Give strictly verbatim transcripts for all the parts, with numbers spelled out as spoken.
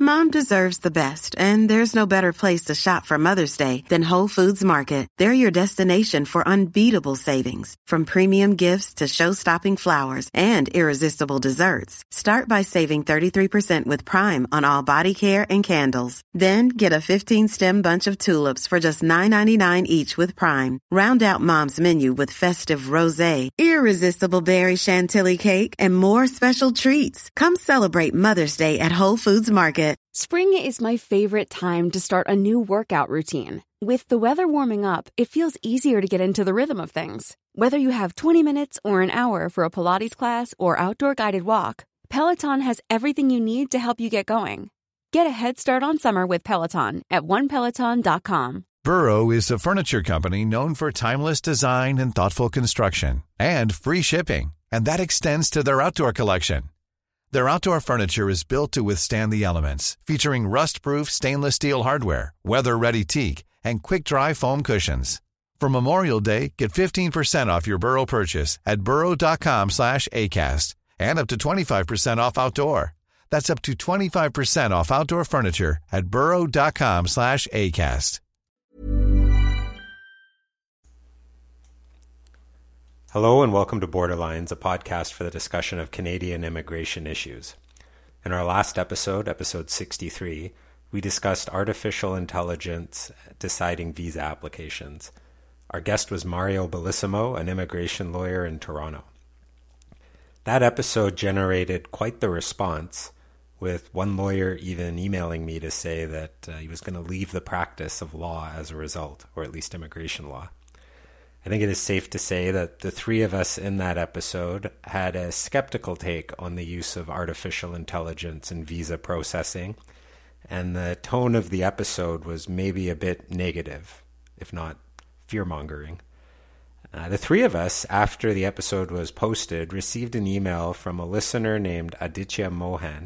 Mom deserves the best, and there's no better place to shop for Mother's Day than Whole Foods Market. They're your destination for unbeatable savings, from premium gifts to show-stopping flowers and irresistible desserts. Start by saving thirty-three percent with Prime on all body care and candles. Then get a fifteen-stem bunch of tulips for just nine ninety-nine each with Prime. Round out Mom's menu with festive rosé, irresistible berry chantilly cake, and more special treats. Come celebrate Mother's Day at Whole Foods Market. Spring is my favorite time to start a new workout routine. With the weather warming up, it feels easier to get into the rhythm of things. Whether you have twenty minutes or an hour for a Pilates class or outdoor guided walk, Peloton has everything you need to help you get going. Get a head start on summer with Peloton at one peloton dot com. Burrow is a furniture company known for timeless design and thoughtful construction, and free shipping, and that extends to their outdoor collection. Their outdoor furniture is built to withstand the elements, featuring rust-proof stainless steel hardware, weather-ready teak, and quick-dry foam cushions. For Memorial Day, get fifteen percent off your Burrow purchase at burrow dot com slash acast, and up to twenty-five percent off outdoor. That's up to twenty-five percent off outdoor furniture at burrow dot com slash acast. Hello and welcome to Borderlines, a podcast for the discussion of Canadian immigration issues. In our last episode, episode sixty-three, we discussed artificial intelligence deciding visa applications. Our guest was Mario Bellissimo, an immigration lawyer in Toronto. That episode generated quite the response, with one lawyer even emailing me to say that uh, he was going to leave the practice of law as a result, or at least immigration law. I think it is safe to say that the three of us in that episode had a skeptical take on the use of artificial intelligence in visa processing, and the tone of the episode was maybe a bit negative, if not fear-mongering. Uh, the three of us, after the episode was posted, received an email from a listener named Aditya Mohan.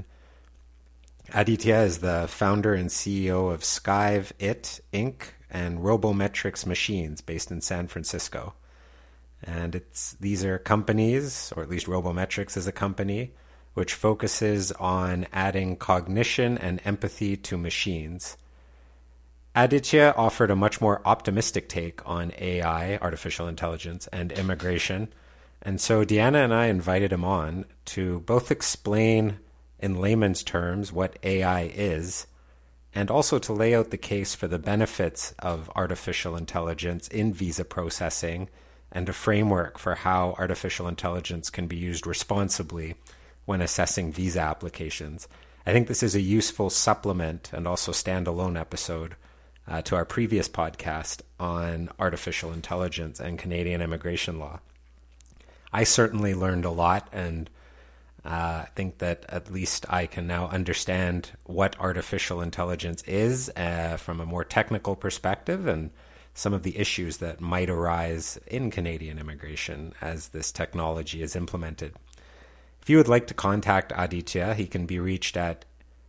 Aditya is the founder and C E O of Skive It, Incorporated, and Robometrics Machines based in San Francisco. And it's these are companies, or at least Robometrics is a company, which focuses on adding cognition and empathy to machines. Aditya offered a much more optimistic take on A I, artificial intelligence, and immigration. And so Deanna and I invited him on to both explain in layman's terms what A I is, and also to lay out the case for the benefits of artificial intelligence in visa processing and a framework for how artificial intelligence can be used responsibly when assessing visa applications. I think this is a useful supplement and also standalone episode uh, to our previous podcast on artificial intelligence and Canadian immigration law. I certainly learned a lot, and Uh, I think that at least I can now understand what artificial intelligence is uh, from a more technical perspective and some of the issues that might arise in Canadian immigration as this technology is implemented. If you would like to contact Aditya, he can be reached at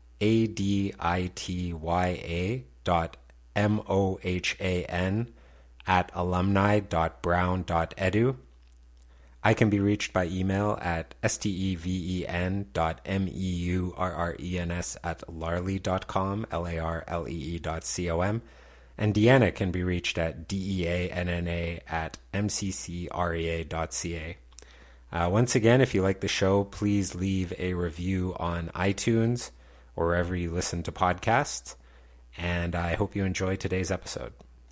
aditya dot mohan at alumni dot brown dot edu. I can be reached by email at steven dot meurrens at larlee dot com, L A R L E E dot C O M, and Deanna can be reached at deanna at mccrea dot ca. Uh, once again, if you like the show, please leave a review on iTunes or wherever you listen to podcasts, and I hope you enjoy today's episode.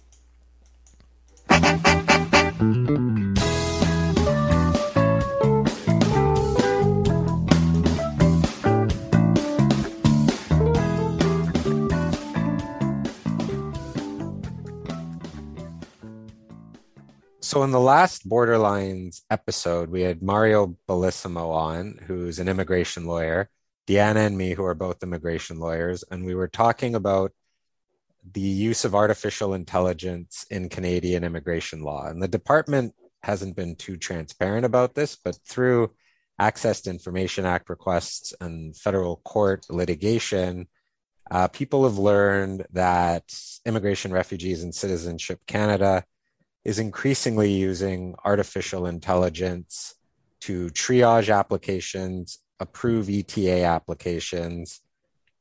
So in the last Borderlines episode, we had Mario Bellissimo on, who's an immigration lawyer, Deanna and me, who are both immigration lawyers, and we were talking about the use of artificial intelligence in Canadian immigration law. And the department hasn't been too transparent about this, but through Access to Information Act requests and federal court litigation, uh, people have learned that Immigration, Refugees, and Citizenship Canada is increasingly using artificial intelligence to triage applications, approve E T A applications,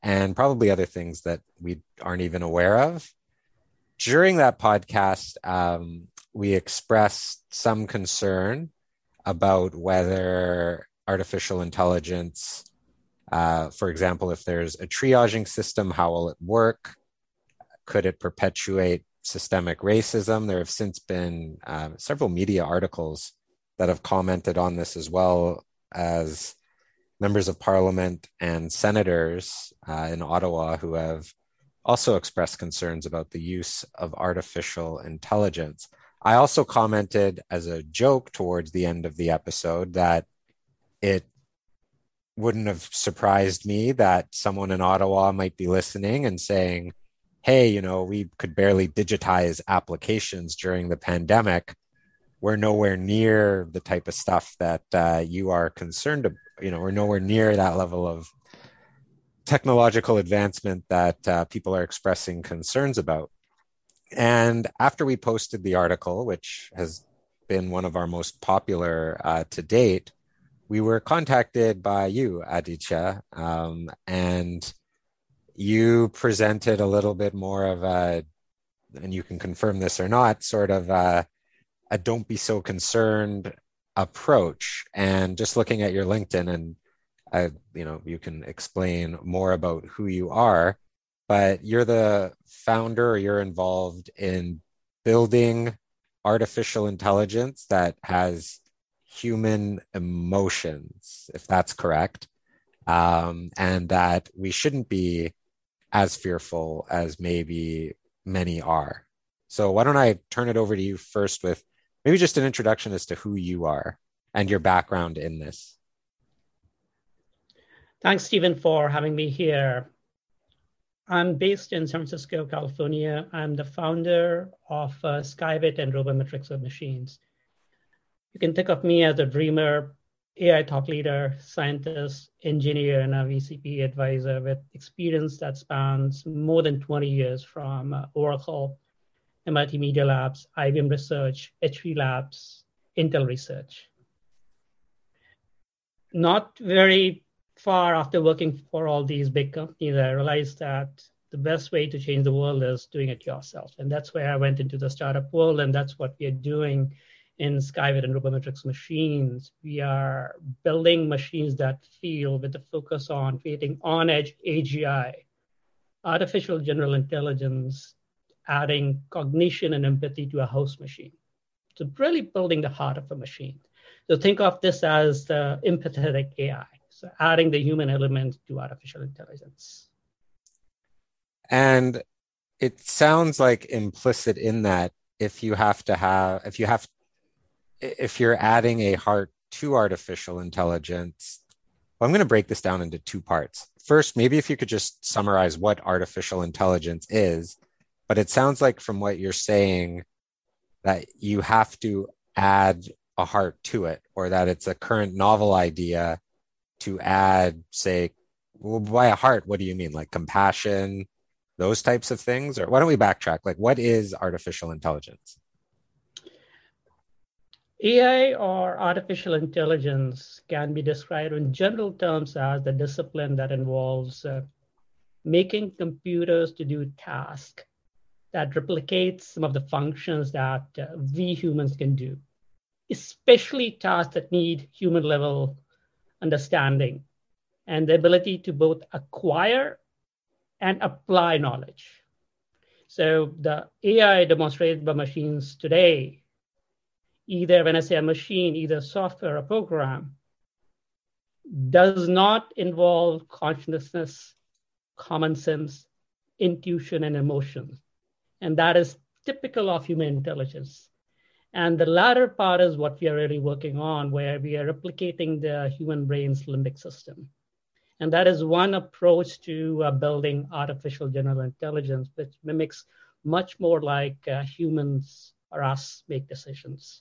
and probably other things that we aren't even aware of. During that podcast, um, we expressed some concern about whether artificial intelligence, uh, for example, if there's a triaging system, how will it work? Could it perpetuate systemic racism? There have since been uh, several media articles that have commented on this, as well as members of parliament and senators uh, in Ottawa who have also expressed concerns about the use of artificial intelligence. I also commented as a joke towards the end of the episode that it wouldn't have surprised me that someone in Ottawa might be listening and saying, hey, you know, we could barely digitize applications during the pandemic. We're nowhere near the type of stuff that uh, you are concerned about. You know, we're nowhere near that level of technological advancement that uh, people are expressing concerns about. And after we posted the article, which has been one of our most popular uh, to date, we were contacted by you, Aditya, um, and you presented a little bit more of a, and you can confirm this or not, sort of a, a don't be so concerned approach. And just looking at your LinkedIn, and I, you know, you can explain more about who you are, but you're the founder, or you're involved in building artificial intelligence that has human emotions, if that's correct, um, and that we shouldn't be as fearful as maybe many are. So why don't I turn it over to you first with maybe just an introduction as to who you are and your background in this. Thanks, Stephen, for having me here. I'm based in San Francisco, California. I'm the founder of uh, Skybit and Robometrics of Machines. You can think of me as a dreamer, A I thought leader, scientist, engineer, and a V C P advisor with experience that spans more than twenty years from uh, Oracle, M I T Media Labs, I B M Research, H P Labs, Intel Research. Not very far after working for all these big companies, I realized that the best way to change the world is doing it yourself. And that's where I went into the startup world, and that's what we are doing in Skybit and Robometrics Machines. We are building machines that feel, with the focus on creating on-edge A G I, artificial general intelligence, adding cognition and empathy to a host machine. So really building the heart of a machine. So think of this as the empathetic A I. So adding the human element to artificial intelligence. And it sounds like implicit in that if you have to have, if you have, if you're adding a heart to artificial intelligence, well, I'm going to break this down into two parts. First, maybe if you could just summarize what artificial intelligence is, but it sounds like from what you're saying that you have to add a heart to it, or that it's a current novel idea to add, say, well, by a heart, what do you mean? Like compassion, those types of things? Or why don't we backtrack? Like, what is artificial intelligence? A I, or artificial intelligence, can be described in general terms as the discipline that involves uh, making computers to do tasks that replicate some of the functions that uh, we humans can do, especially tasks that need human-level understanding and the ability to both acquire and apply knowledge. So the A I demonstrated by machines today, either when I say a machine, either software or program, does not involve consciousness, common sense, intuition, and emotion. And that is typical of human intelligence. And the latter part is what we are really working on, where we are replicating the human brain's limbic system. And that is one approach to uh, building artificial general intelligence, which mimics much more like uh, humans or us make decisions.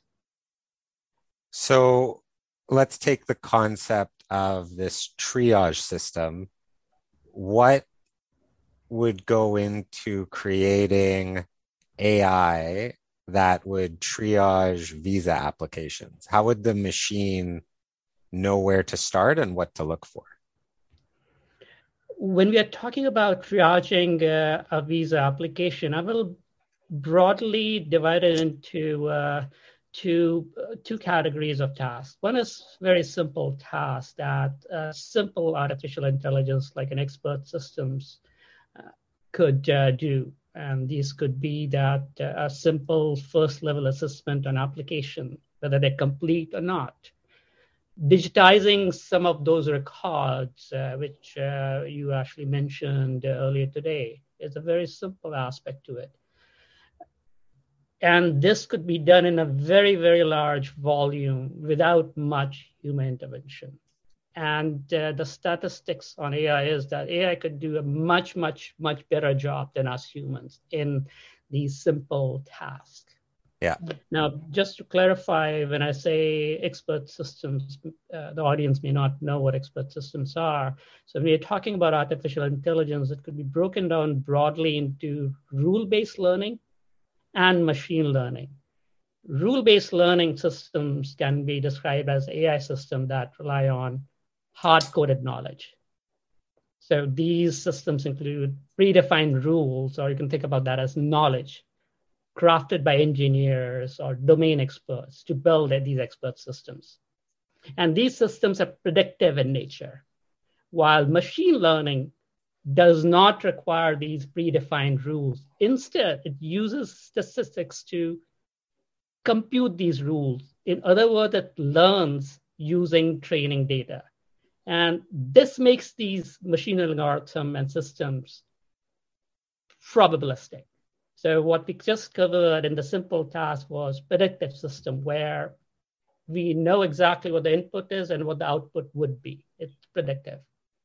So let's take the concept of this triage system. What would go into creating A I that would triage visa applications? How would the machine know where to start and what to look for? when we are talking about triaging uh, a visa application, I will broadly divide it into uh, two, uh, two categories of tasks. One is very simple tasks that uh, simple artificial intelligence like an expert systems uh, could uh, do. And these could be that uh, a simple first level assessment on application, whether they're complete or not. Digitizing some of those records, uh, which uh, you actually mentioned earlier today, is a very simple aspect to it. And this could be done in a very, very large volume without much human intervention. And uh, the statistics on A I is that A I could do a much, much, much better job than us humans in these simple tasks. Yeah. Now, just to clarify, when I say expert systems, uh, the audience may not know what expert systems are. So when we're talking about artificial intelligence, it could be broken down broadly into rule-based learning and machine learning. Rule-based learning systems can be described as A I systems that rely on hard-coded knowledge. So these systems include predefined rules, or you can think about that as knowledge, crafted by engineers or domain experts to build these expert systems. And these systems are predictive in nature, while machine learning does not require these predefined rules. Instead, it uses statistics to compute these rules. In other words, it learns using training data. And this makes these machine learning algorithms and systems probabilistic. So what we just covered in the simple task was predictive system, where we know exactly what the input is and what the output would be. It's predictive.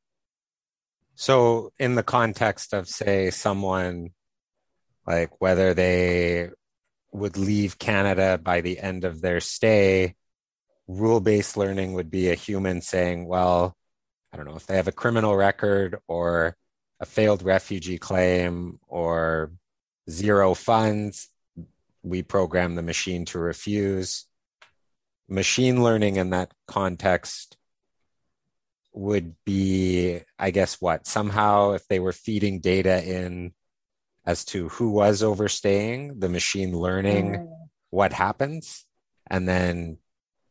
So in the context of, say, someone, like whether they would leave Canada by the end of their stay, rule-based learning would be a human saying, well, I don't know, if they have a criminal record or a failed refugee claim or zero funds, we program the machine to refuse. Machine learning in that context would be, I guess, what? Somehow, if they were feeding data in as to who was overstaying, the machine learning mm. what happens, and then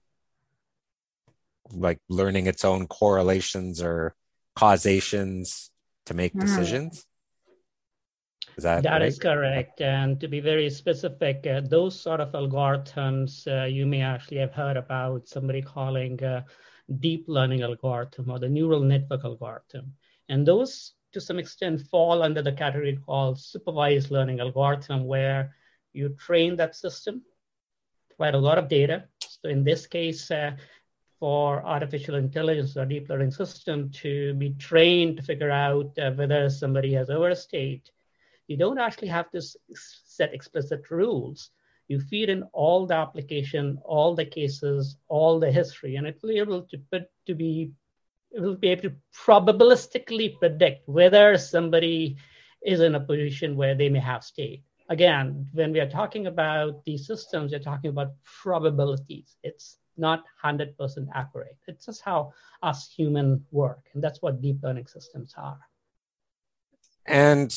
like learning its own correlations or causations to make mm. decisions. Is that That right? is correct. And to be very specific, uh, those sort of algorithms uh, you may actually have heard about somebody calling uh, deep learning algorithm or the neural network algorithm. And those, to some extent, fall under the category called supervised learning algorithm, where you train that system, provide a lot of data. So in this case, uh, for artificial intelligence or deep learning system to be trained to figure out uh, whether somebody has overstayed, you don't actually have to set explicit rules. You feed in all the application, all the cases, all the history, and it will be able to put to be, it will be able to probabilistically predict whether somebody is in a position where they may have stayed. Again, when we are talking about these systems, we're talking about probabilities. It's not one hundred percent accurate. It's just how us humans work, and that's what deep learning systems are. And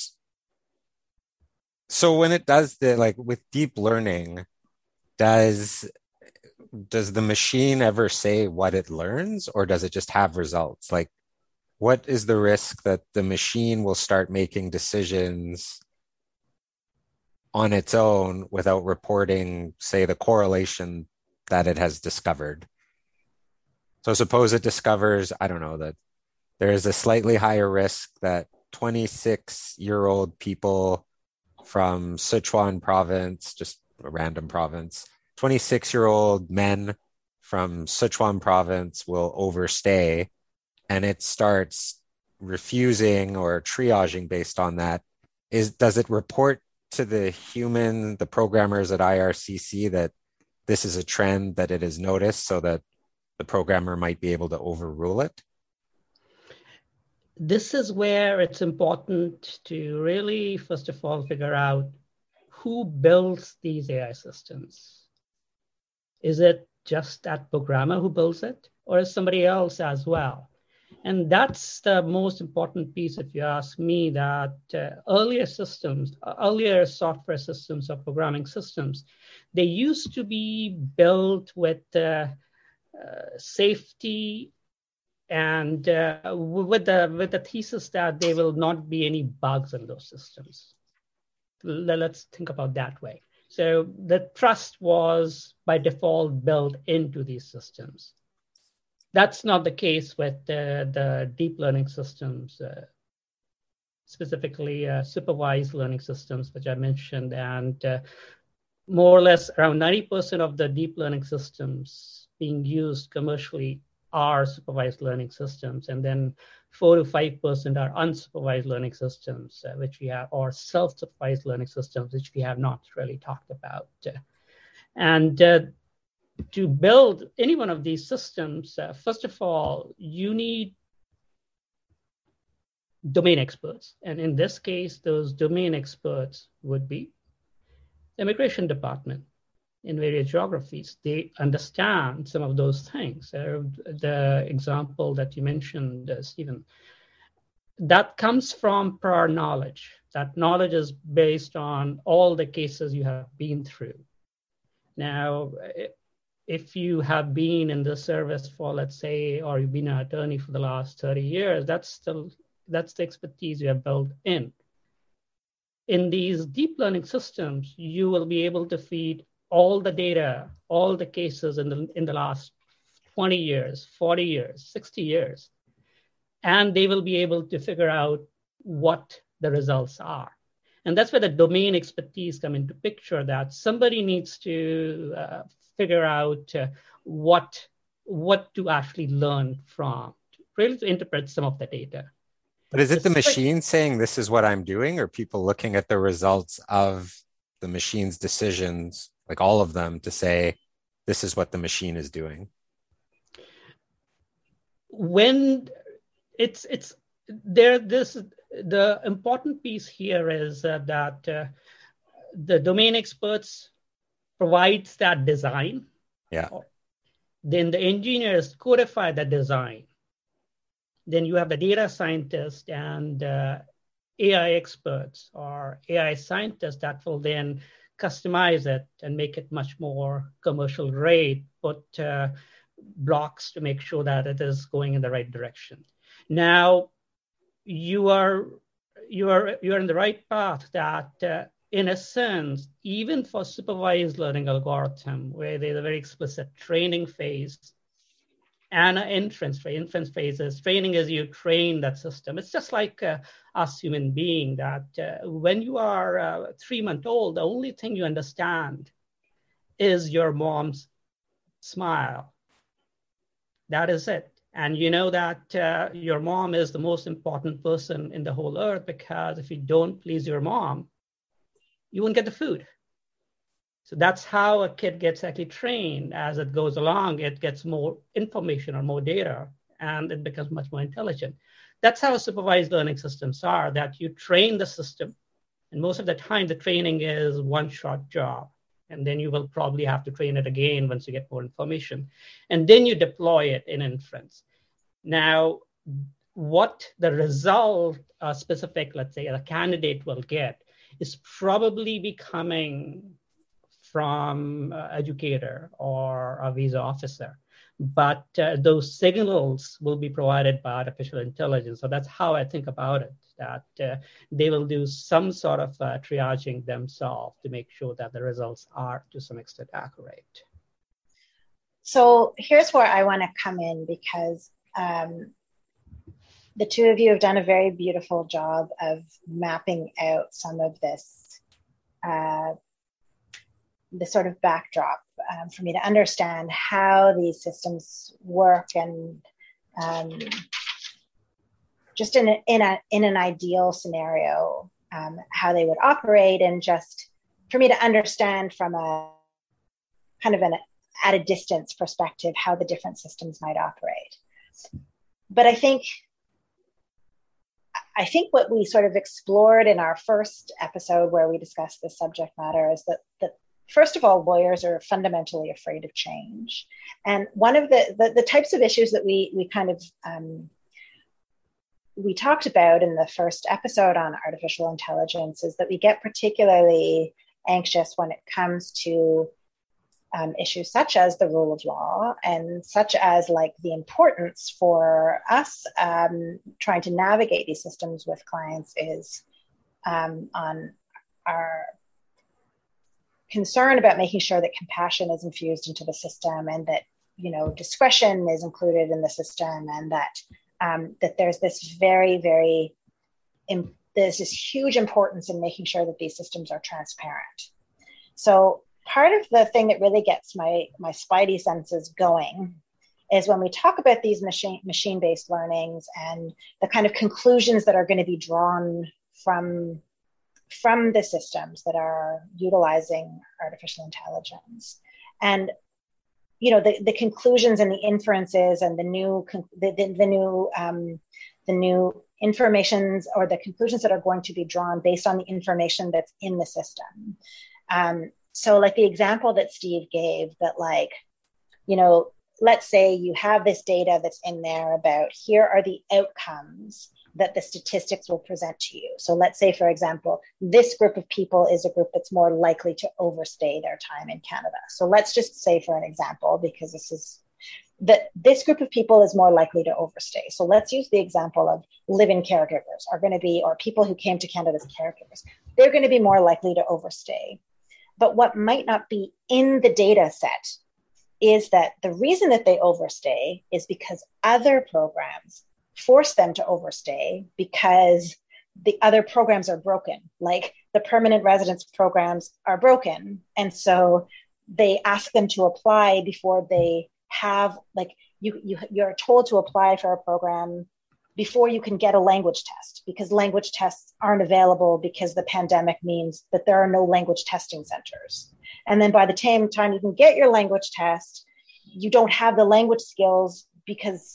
so when it does the, like with deep learning, does does the machine ever say what it learns, or does it just have results? Like, what is the risk that the machine will start making decisions on its own without reporting, say, the correlation that it has discovered? So suppose it discovers, I don't know, that there is a slightly higher risk that twenty-six-year-old people from Sichuan province, just a random province, twenty-six-year-old men from Sichuan province will overstay, and it starts refusing or triaging based on that. Is does it report to the human, the programmers at I R C C, that this is a trend that it has noticed so that the programmer might be able to overrule it? This is where it's important to really, first of all, figure out who builds these A I systems. Is it just that programmer who builds it, or is somebody else as well? And that's the most important piece, if you ask me, that uh, earlier systems, earlier software systems or programming systems, they used to be built with uh, uh, safety and uh, with the with the thesis that there will not be any bugs in those systems. Let's think about that way. So the trust was by default built into these systems. That's not the case with uh, the deep learning systems, uh, specifically uh, supervised learning systems, which I mentioned. And uh, more or less around ninety percent of the deep learning systems being used commercially are supervised learning systems. And then four to five percent are unsupervised learning systems, uh, which we have, or self-supervised learning systems, which we have not really talked about. Uh, and uh, to build any one of these systems, uh, first of all, you need domain experts. And in this case, those domain experts would be the immigration department in various geographies. They understand some of those things. Uh, the example that you mentioned, uh, Stephen, that comes from prior knowledge. That knowledge is based on all the cases you have been through. Now, if you have been in the service for, let's say, or you've been an attorney for the last thirty years, that's still that's the expertise you have built in. In these deep learning systems, you will be able to feed all the data, all the cases in the in the last twenty years, forty years, sixty years, and they will be able to figure out what the results are. And that's where the domain expertise come into picture, that somebody needs to uh, figure out uh, what, what to actually learn from, to really to interpret some of the data. But is it the machine saying this is what I'm doing, or people looking at the results of the machine's decisions, like all of them, to say, this is what the machine is doing? When it's, it's there, this, the important piece here is uh, that uh, the domain experts provides that design. Yeah. Then the engineers codify the design. Then you have the data scientists and uh, A I experts or A I scientists that will then customize it and make it much more commercial grade, put uh, blocks to make sure that it is going in the right direction. Now, you are you are you are in the right path that uh, in a sense, even for supervised learning algorithm, where there's a very explicit training phase and an inference phase. Inference phase is training as you train that system. It's just like uh, us human being, that uh, when you are uh, three months old, the only thing you understand is your mom's smile. That is it. And you know that uh, your mom is the most important person in the whole earth, because if you don't please your mom, you won't get the food. So that's how a kid gets actually trained. As it goes along, it gets more information or more data, and it becomes much more intelligent. That's how supervised learning systems are, that you train the system, and most of the time the training is one-shot job. And then you will probably have to train it again once you get more information. And then you deploy it in inference. Now, what the result uh, specific, let's say, a candidate will get is probably becoming from an educator or a visa officer. But uh, those signals will be provided by artificial intelligence. So that's how I think about it, that uh, they will do some sort of uh, triaging themselves to make sure that the results are to some extent accurate. So here's where I want to come in, because um, the two of you have done a very beautiful job of mapping out some of this, uh, the sort of backdrop um, for me to understand how these systems work, and um, just in a, in a in an ideal scenario, um, how they would operate, and just for me to understand from a kind of an at a distance perspective how the different systems might operate. But I think I think what we sort of explored in our first episode, where we discussed this subject matter, is that that first of all, lawyers are fundamentally afraid of change. And one of the, the, the types of issues that we, we kind of um, we talked about in the first episode on artificial intelligence is that we get particularly anxious when it comes to um, issues such as the rule of law and such as like the importance for us um, trying to navigate these systems with clients is um, on our concern about making sure that compassion is infused into the system and that, you know, discretion is included in the system, and that um, that there's this very, very, im- there's this huge importance in making sure that these systems are transparent. So part of the thing that really gets my my spidey senses going is when we talk about these machine machine-based learnings and the kind of conclusions that are going to be drawn from from the systems that are utilizing artificial intelligence. And, you know, the, the conclusions and the inferences and the new, the, the, the new, um, the new informations or the conclusions that are going to be drawn based on the information that's in the system. Um, so like the example that Steve gave that like, you know, let's say you have this data that's in there about here are the outcomes that the statistics will present to you. So let's say, for example, this group of people is a group that's more likely to overstay their time in Canada. So let's just say for an example, because this is that this group of people is more likely to overstay. So let's use the example of live-in caregivers are going to be, or people who came to Canada as caregivers, they're going to be more likely to overstay. But what might not be in the data set is that the reason that they overstay is because other programs force them to overstay because the other programs are broken. Like the permanent residence programs are broken. And so they ask them to apply before they have, like you, you, you're told to apply for a program before you can get a language test, because language tests aren't available because the pandemic means that there are no language testing centers. And then by the same time you can get your language test, you don't have the language skills because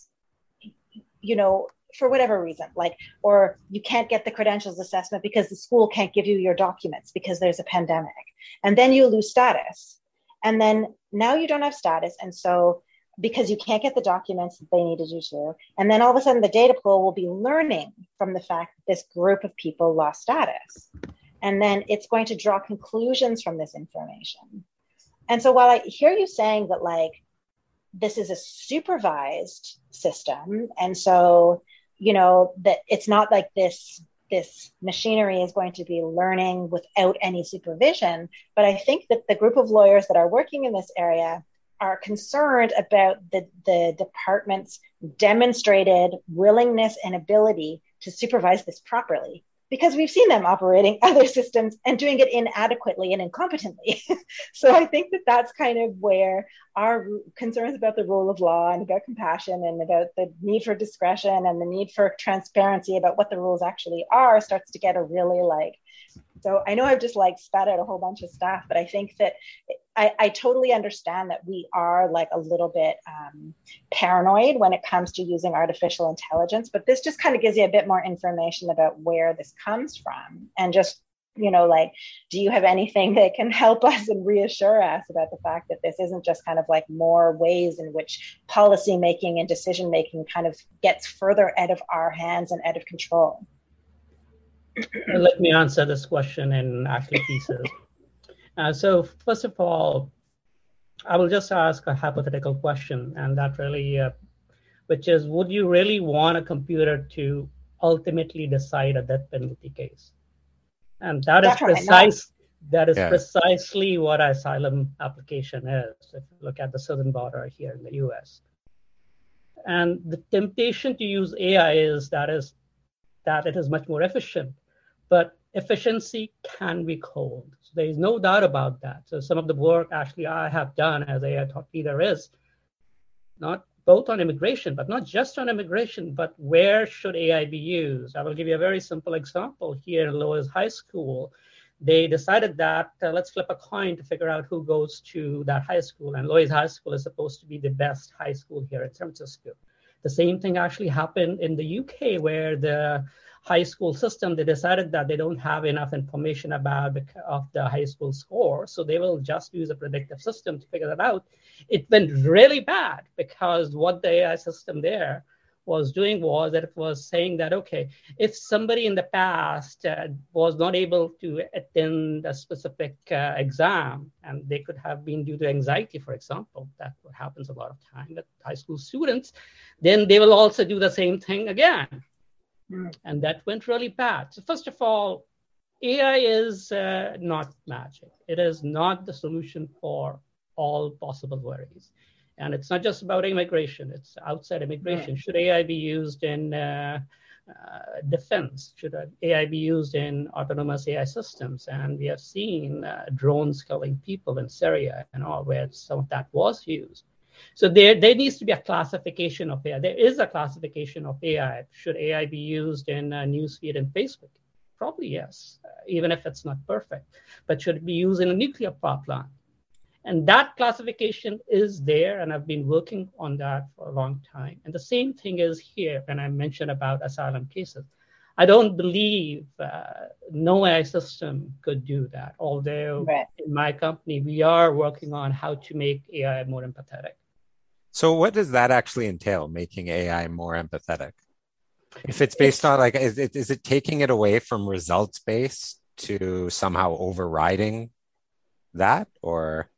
you know, for whatever reason, like, or you can't get the credentials assessment because the school can't give you your documents because there's a pandemic. And then you lose status. And then now you don't have status. And so because you can't get the documents that they needed you to, and then all of a sudden the data pool will be learning from the fact that this group of people lost status. And then it's going to draw conclusions from this information. And so while I hear you saying that like, this is a supervised system. And so, you know, that it's not like this, this machinery is going to be learning without any supervision. But I think that the group of lawyers that are working in this area are concerned about the, the department's demonstrated willingness and ability to supervise this properly. Because we've seen them operating other systems and doing it inadequately and incompetently. So I think that that's kind of where our concerns about the rule of law and about compassion and about the need for discretion and the need for transparency about what the rules actually are starts to get a really like, so I know I've just like spat out a whole bunch of stuff, but I think that I, I totally understand that we are like a little bit um, paranoid when it comes to using artificial intelligence, but this just kind of gives you a bit more information about where this comes from. And just, you know, like, do you have anything that can help us and reassure us about the fact that this isn't just kind of like more ways in which policy making and decision making kind of gets further out of our hands and out of control? Let me answer this question in actually pieces. Uh, so first of all, I will just ask a hypothetical question, and that really, uh, which is, would you really want a computer to ultimately decide a death penalty case? And that Definitely is precise. Not. That is yeah. precisely what an asylum application is. If you look at the southern border here in the U S, and the temptation to use A I is that is that it is much more efficient. But efficiency can be cold. So there is no doubt about that. So some of the work actually I have done as A I thought leader is not both on immigration, but not just on immigration, but where should A I be used? I will give you a very simple example. Here in Lois High School, they decided that uh, let's flip a coin to figure out who goes to that high school. And Lois High School is supposed to be the best high school here in San Francisco. The same thing actually happened in the U K, where the high school system, they decided that they don't have enough information about the, of the high school score, so they will just use a predictive system to figure that out. It went really bad because what the A I system there was doing was that it was saying that, okay, if somebody in the past uh, was not able to attend a specific uh, exam, and they could have been due to anxiety, for example, that happens a lot of time with high school students, then they will also do the same thing again. Mm. And that went really bad. So first of all, A I is uh, not magic. It is not the solution for all possible worries. And it's not just about immigration, it's outside immigration. Yeah. Should A I be used in uh, uh, defense? Should A I be used in autonomous A I systems? And we have seen uh, drones killing people in Syria and all, where some of that was used. So there, there needs to be a classification of A I. There is a classification of A I. Should A I be used in uh, newsfeed and Facebook? Probably yes, uh, even if it's not perfect. But should it be used in a nuclear power plant? And that classification is there, and I've been working on that for a long time. And the same thing is here when I mentioned about asylum cases. I don't believe uh, no A I system could do that, although right. in my company, we are working on how to make A I more empathetic. So what does that actually entail, making A I more empathetic? If it's based on, like, is it, is it taking it away from results-based to somehow overriding that, or?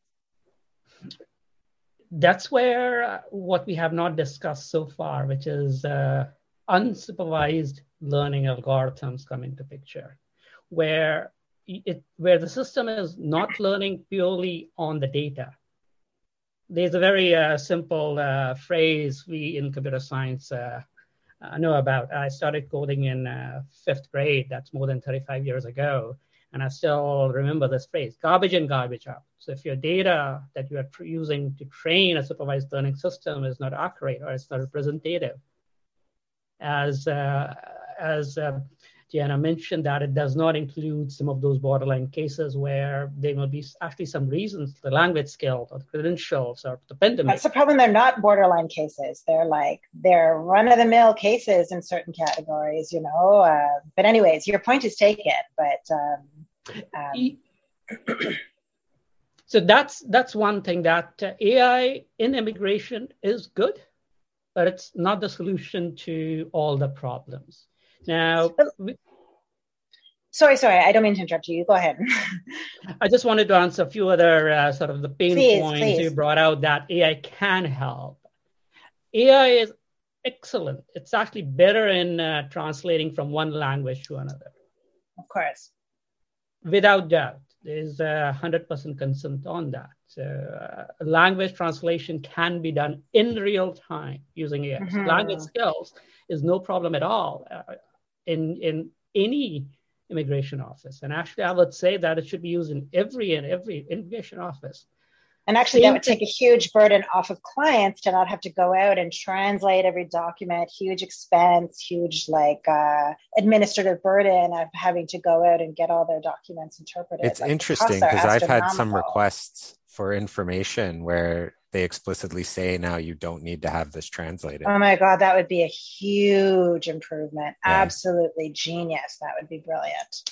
That's where uh, what we have not discussed so far, which is uh, unsupervised learning algorithms come into picture, where it where the system is not learning purely on the data. There's a very uh, simple uh, phrase we in computer science uh, uh, know about. I started coding in uh, fifth grade. That's more than thirty-five years ago. And I still remember this phrase, garbage in, garbage out. So if your data that you are tr- using to train a supervised learning system is not accurate or it's not representative, as uh, as uh, Gianna mentioned, that it does not include some of those borderline cases where there will be actually some reasons, the language skills or the credentials or the pandemic. That's the problem. They're not borderline cases. They're like, they're run-of-the-mill cases in certain categories, you know. Uh, but anyways, your point is taken. But um, um, so that's that's one thing, that uh, A I in immigration is good, but it's not the solution to all the problems. Now, we, sorry, sorry, I don't mean to interrupt you. You go ahead. I just wanted to answer a few other uh, sort of the pain please, points please. you brought out that A I can help. A I is excellent. It's actually better in uh, translating from one language to another. Of course. Without doubt. There's a one hundred percent consent on that. So, uh, language translation can be done in real time using A I. Mm-hmm. Language skills is no problem at all uh, in, in any immigration office. And actually, I would say that it should be used in every in every immigration office. And actually, Same that would take a huge burden off of clients to not have to go out and translate every document, huge expense, huge like uh, administrative burden of having to go out and get all their documents interpreted. It's like, interesting because I've had some requests for information where they explicitly say now you don't need to have this translated. Oh my God, that would be a huge improvement. Yeah. Absolutely genius. That would be brilliant.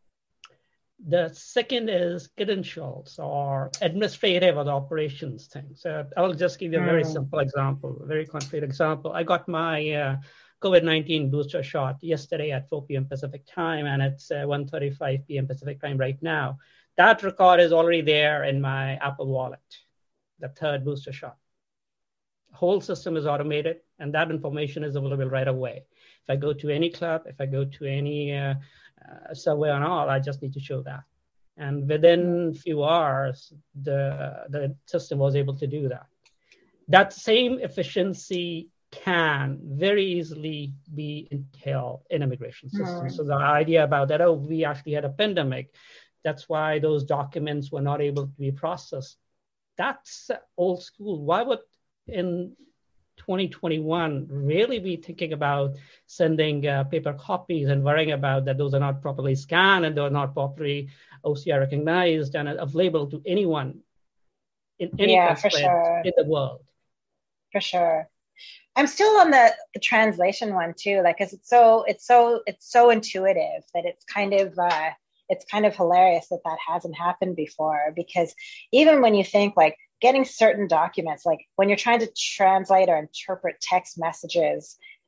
The second is credentials or administrative or the operations thing. So I'll just give you a very mm. simple example, a very concrete example. I got my uh, COVID nineteen booster shot yesterday at four p.m. Pacific time, and it's uh, one thirty-five p.m. Pacific time right now. That record is already there in my Apple Wallet, the third booster shot. The whole system is automated, and that information is available right away. If I go to any club, if I go to any uh, uh, subway and all, I just need to show that. And within a few hours, the, the system was able to do that. That same efficiency can very easily be entailed in immigration systems. Mm. So the idea about that, oh, we actually had a pandemic, that's why those documents were not able to be processed. That's old school. Why would in twenty twenty-one really be thinking about sending uh, paper copies and worrying about that those are not properly scanned and they're not properly O C R recognized and available to anyone in any yeah, country sure. in the world? For sure. I'm still on the, the translation one too, like, cause it's so, it's so, it's so intuitive that it's kind of, uh, it's kind of hilarious that that hasn't happened before, because even when you think like getting certain documents, like when you're trying to translate or interpret text messages,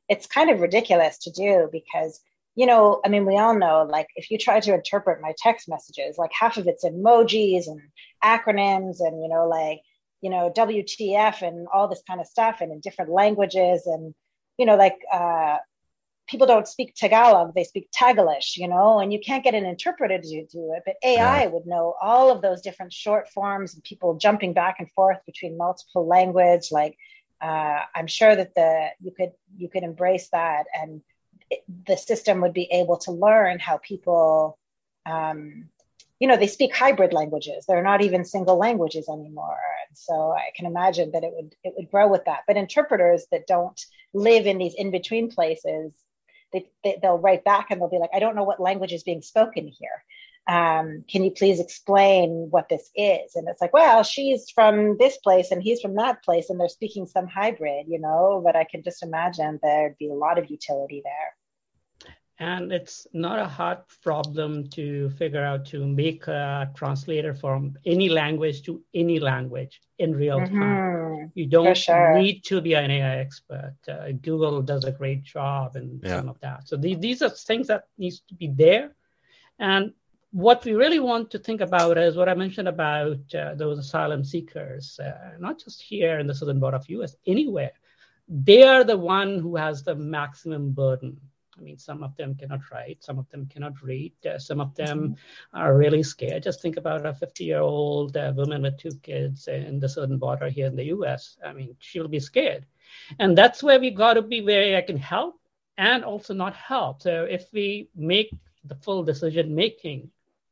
it's kind of ridiculous to do because, you know, I mean, we all know, like, if you try to interpret my text messages, like half of it's emojis and acronyms and, you know, like, you know, W T F and all this kind of stuff and in different languages. And, you know, like uh, people don't speak Tagalog, they speak Tagalish, you know, and you can't get an interpreter to do it. But A I yeah. would know all of those different short forms and people jumping back and forth between multiple language. Like, uh, I'm sure that the you could you could embrace that, and it, the system would be able to learn how people, um, you know, they speak hybrid languages. They're not even single languages anymore. And so I can imagine that it would it would grow with that. But interpreters that don't live in these in-between places, they, they, they'll write back and they'll be like, I don't know what language is being spoken here. Um, can you please explain what this is? And it's like, well, she's from this place and he's from that place and they're speaking some hybrid, you know, but I can just imagine there'd be a lot of utility there. And it's not a hard problem to figure out to make a translator from any language to any language in real mm-hmm. time. You don't sure. need to be an A I expert. Uh, Google does a great job in yeah. some of that. So these, these are things that needs to be there. And what we really want to think about is what I mentioned about uh, those asylum seekers, uh, not just here in the southern border of U S, anywhere. They are the one who has the maximum burden. I mean, some of them cannot write, some of them cannot read, uh, some of them are really scared. Just think about a fifty-year-old uh, woman with two kids in the southern border here in the U S. I mean, she'll be scared. And that's where we got to be where I can help and also not help. So if we make the full decision-making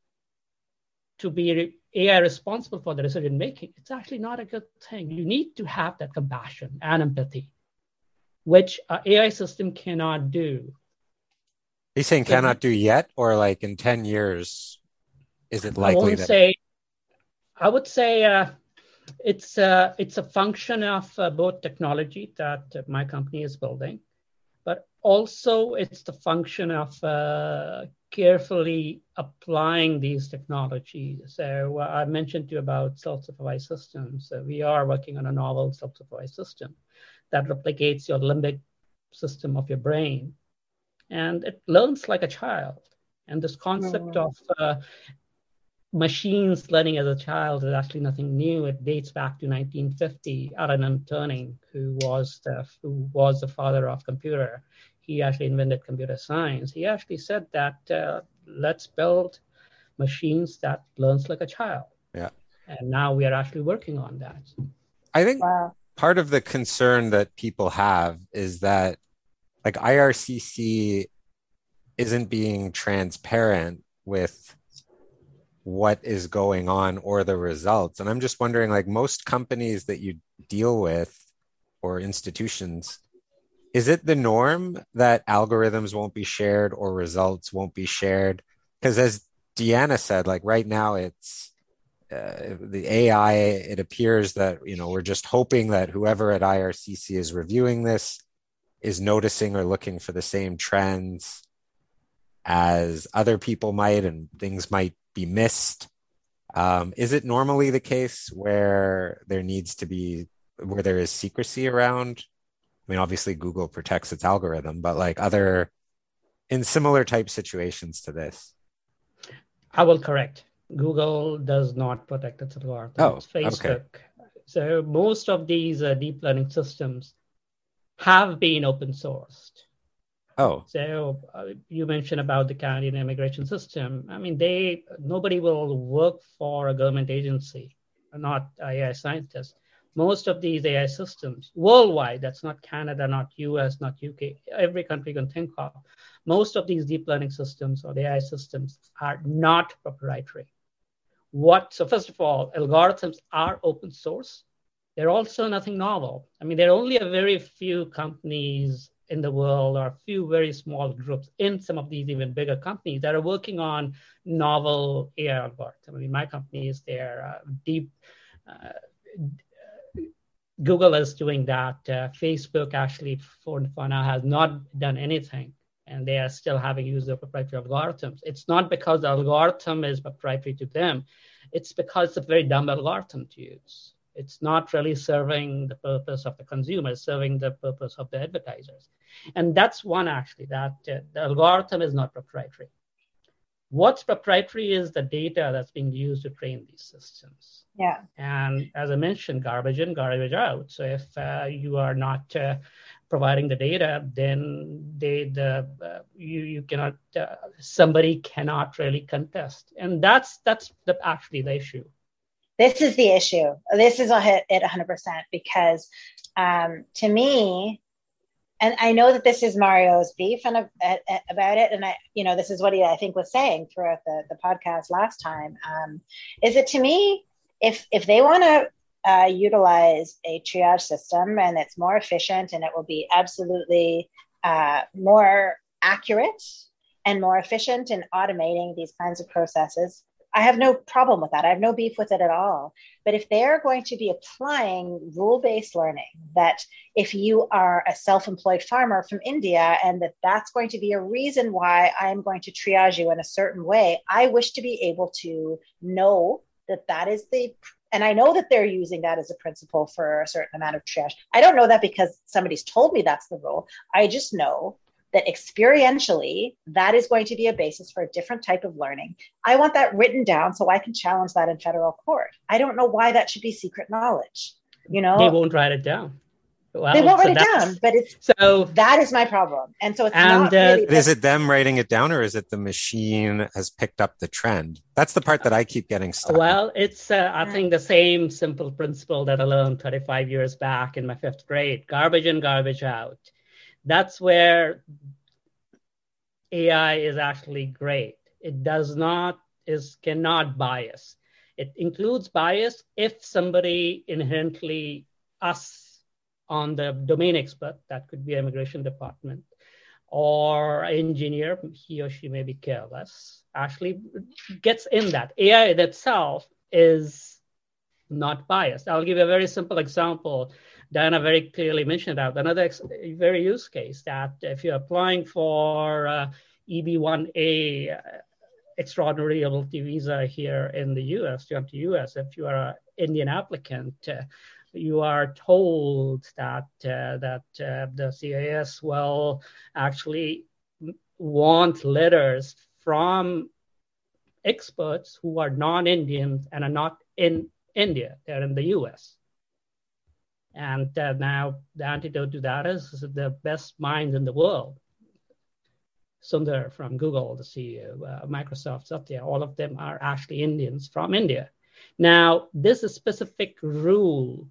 to be A I responsible for the decision-making, it's actually not a good thing. You need to have that compassion and empathy, which an A I system cannot do. Are you saying cannot do yet, or like in ten years, is it likely I won't that... say, I would say uh, it's, uh, it's a function of uh, both technology that uh, my company is building, but also it's the function of uh, carefully applying these technologies. So uh, I mentioned to you about self-supervised systems. Uh, we are working on a novel self-supervised system that replicates your limbic system of your brain. And it learns like a child. And this concept mm. of uh, machines learning as a child is actually nothing new. It dates back to nineteen fifty. Alan M. Turing, who was the who was the father of computer, he actually invented computer science. He actually said that uh, let's build machines that learns like a child. Yeah. And now we are actually working on that. I think wow. part of the concern that people have is that, like, I R C C isn't being transparent with what is going on or the results. And I'm just wondering, like, most companies that you deal with or institutions, is it the norm that algorithms won't be shared or results won't be shared? Because as Deanna said, like right now it's uh, the A I, it appears that, you know, we're just hoping that whoever at I R C C is reviewing this is noticing or looking for the same trends as other people might, and things might be missed. Um, is it normally the case where there needs to be, where there is secrecy around? I mean, obviously Google protects its algorithm, but like other, in similar type situations to this. I will correct. Google does not protect its algorithm. Oh, it's Facebook. Okay. So most of these uh, deep learning systems have been open sourced. Oh. So uh, you mentioned about the Canadian immigration system. I mean, they nobody will work for a government agency, not A I scientists. Most of these A I systems worldwide, that's not Canada, not U S, not U K, every country you can think of, most of these deep learning systems or the A I systems are not proprietary. What? So first of all, algorithms are open source. They're also nothing novel. I mean, there are only a very few companies in the world, or a few very small groups in some of these even bigger companies that are working on novel A I algorithms. I mean, my company is there, uh, deep, uh, Google is doing that. Uh, Facebook actually for, for now has not done anything, and they are still having used their proprietary algorithms. It's not because the algorithm is proprietary to them. It's because it's a very dumb algorithm to use. It's not really serving the purpose of the consumer, it's serving the purpose of the advertisers. And that's one, actually, that uh, the algorithm is not proprietary. What's proprietary is the data that's being used to train these systems. Yeah. And as I mentioned, garbage in, garbage out. So if uh, you are not uh, providing the data, then they the uh, you you cannot uh, somebody cannot really contest, and that's that's the, actually the issue. This is the issue. This is a hit at one hundred percent because um, to me, and I know that this is Mario's beef and uh, uh, about it, and I, you know, this is what he I think was saying throughout the, the podcast last time. Um, is it to me, if if they want to uh, utilize a triage system and it's more efficient and it will be absolutely uh, more accurate and more efficient in automating these kinds of processes, I have no problem with that. I have no beef with it at all. But if they're going to be applying rule-based learning, that if you are a self-employed farmer from India and that that's going to be a reason why I'm going to triage you in a certain way, I wish to be able to know that that is the, and I know that they're using that as a principle for a certain amount of triage. I don't know that because somebody's told me that's the rule. I just know that experientially, that is going to be a basis for a different type of learning. I want that written down so I can challenge that in federal court. I don't know why that should be secret knowledge. You know, they won't write it down. Well, they won't so write it down, but it's so that is my problem. And so it's and, not uh, really. Is it them writing it down, or is it the machine has picked up the trend? That's the part that I keep getting stuck. Well, on. it's uh, I think the same simple principle that I learned thirty-five years back in my fifth grade: garbage in, garbage out. That's where A I is actually great. It does not, is cannot bias. It includes bias if somebody inherently, us on the domain expert, that could be immigration department, or engineer, he or she may be careless, actually gets in that. A I itself is not biased. I'll give you a very simple example. Diana very clearly mentioned that. Another ex- very use case that if you're applying for uh, E B one A uh, extraordinary ability visa here in the U S, to come to U S, if you are an Indian applicant, uh, you are told that uh, that uh, the C I S will actually want letters from experts who are non-Indians and are not in India, they're in the U S. And uh, now the antidote to that is the best minds in the world. Sundar from Google, the C E O, uh, Microsoft, Satya, all of them are actually Indians from India. Now, this specific rule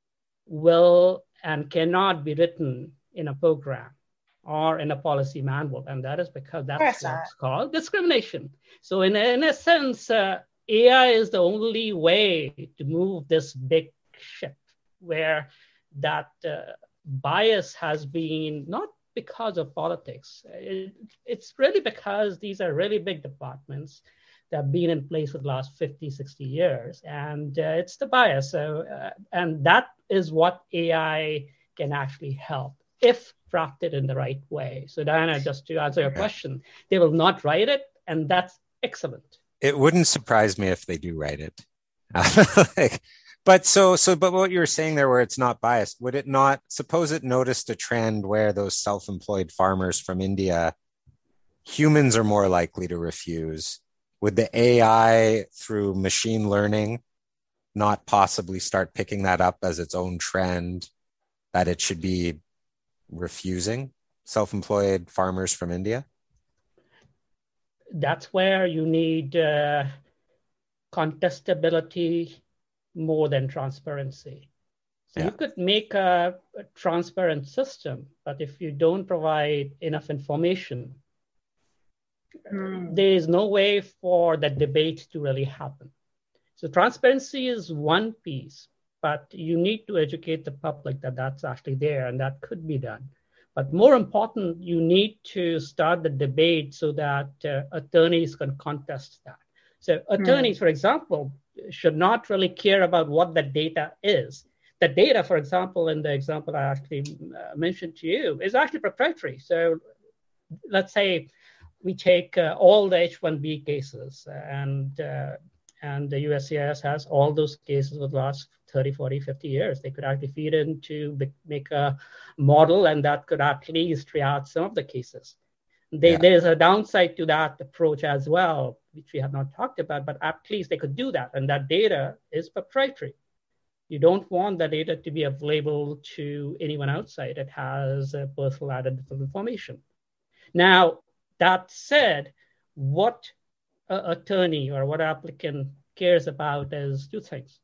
will and cannot be written in a program or in a policy manual, and that is because that's what's not. called discrimination. So in, in a sense, uh, A I is the only way to move this big ship where that uh, bias has been not because of politics. It, it's really because these are really big departments that have been in place for the last fifty, sixty years. And uh, it's the bias. So, uh, and that is what A I can actually help if crafted in the right way. So Diana, just to answer your question, they will not write it, and that's excellent. It wouldn't surprise me if they do write it. like, But so, so, but what you were saying there where it's not biased, would it not, suppose it noticed a trend where those self-employed farmers from India, humans are more likely to refuse. Would the A I through machine learning not possibly start picking that up as its own trend that it should be refusing self-employed farmers from India? That's where you need uh, contestability more than transparency. So yeah. You could make a, a transparent system, but if you don't provide enough information, mm. there is no way for that debate to really happen. So transparency is one piece, but you need to educate the public that that's actually there and that could be done. But more important, you need to start the debate so that uh, attorneys can contest that. So attorneys, mm. for example, should not really care about what the data is. The data, for example, in the example I actually uh, mentioned to you, is actually proprietary. So let's say we take uh, all the H one B cases and uh, And the U S C I S has all those cases for the last thirty, forty, fifty years. They could actually feed into make a model, and that could at least triage some of the cases. They, yeah. There's a downside to that approach as well, which we have not talked about, but at least they could do that. And that data is proprietary. You don't want the data to be available to anyone outside. It has a personal identifiable information. Now, that said, what an attorney or what applicant cares about is two things.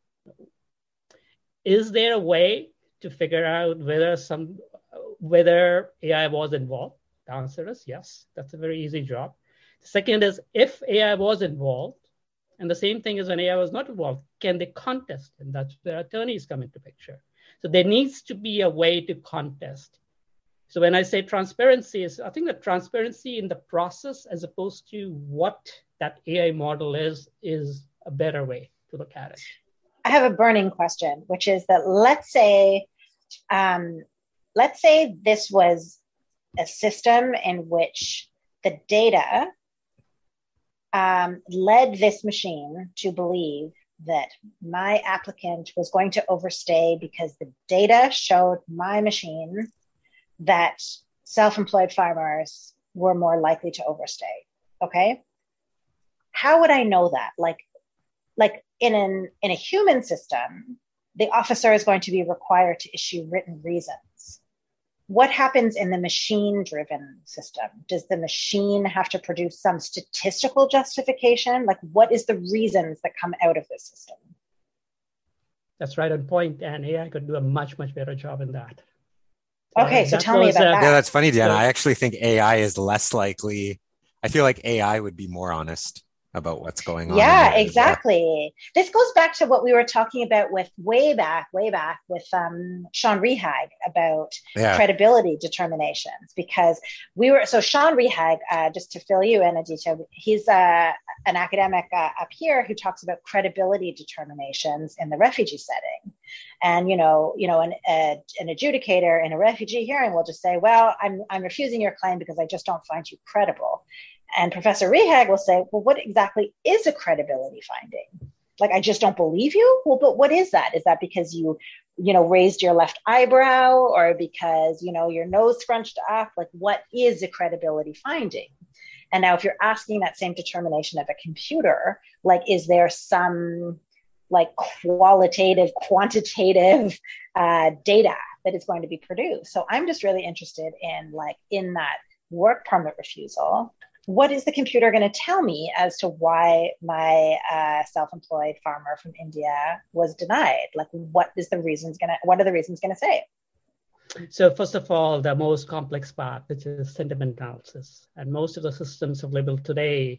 Is there a way to figure out whether some whether A I was involved? The answer is yes. That's a very easy job. The second is, if A I was involved, and the same thing is when A I was not involved, can they contest? And that's where attorneys come into picture. So there needs to be a way to contest. So when I say transparency, is I think that transparency in the process as opposed to what that A I model is, is a better way to look at it. I have a burning question, which is that let's say, um, let's say this was a system in which the data um, led this machine to believe that my applicant was going to overstay because the data showed my machine that self-employed farmers were more likely to overstay. Okay. How would I know that? Like, like in an in a human system, the officer is going to be required to issue written reasons. What happens in the machine-driven system? Does the machine have to produce some statistical justification? Like, what is the reasons that come out of this system? That's right on point, and A I could do a much, much better job in that. So okay, so tell me about uh, that. Yeah, that's funny, Deanna. I actually think A I is less likely. I feel like A I would be more honest about what's going on. Yeah, exactly. This goes back to what we were talking about with way back, way back with um, Sean Rehag about yeah. credibility determinations, because we were, so Sean Rehag, uh, just to fill you in, Aditya, he's uh, an academic uh, up here who talks about credibility determinations in the refugee setting. And, you know, you know, an, uh, an adjudicator in a refugee hearing will just say, well, I'm, I'm refusing your claim because I just don't find you credible. And Professor Rehag will say, well, what exactly is a credibility finding? Like, I just don't believe you? Well, but what is that? Is that because you, you know, raised your left eyebrow, or because, you know, your nose scrunched up? Like, what is a credibility finding? And now if you're asking that same determination of a computer, like, is there some like qualitative, quantitative uh, data that is going to be produced? So I'm just really interested in, like, in that work permit refusal, what is the computer going to tell me as to why my uh, self-employed farmer from India was denied? Like, what is the reasons going to, what are the reasons going to say? So first of all, the most complex part, which is sentiment analysis. And most of the systems available today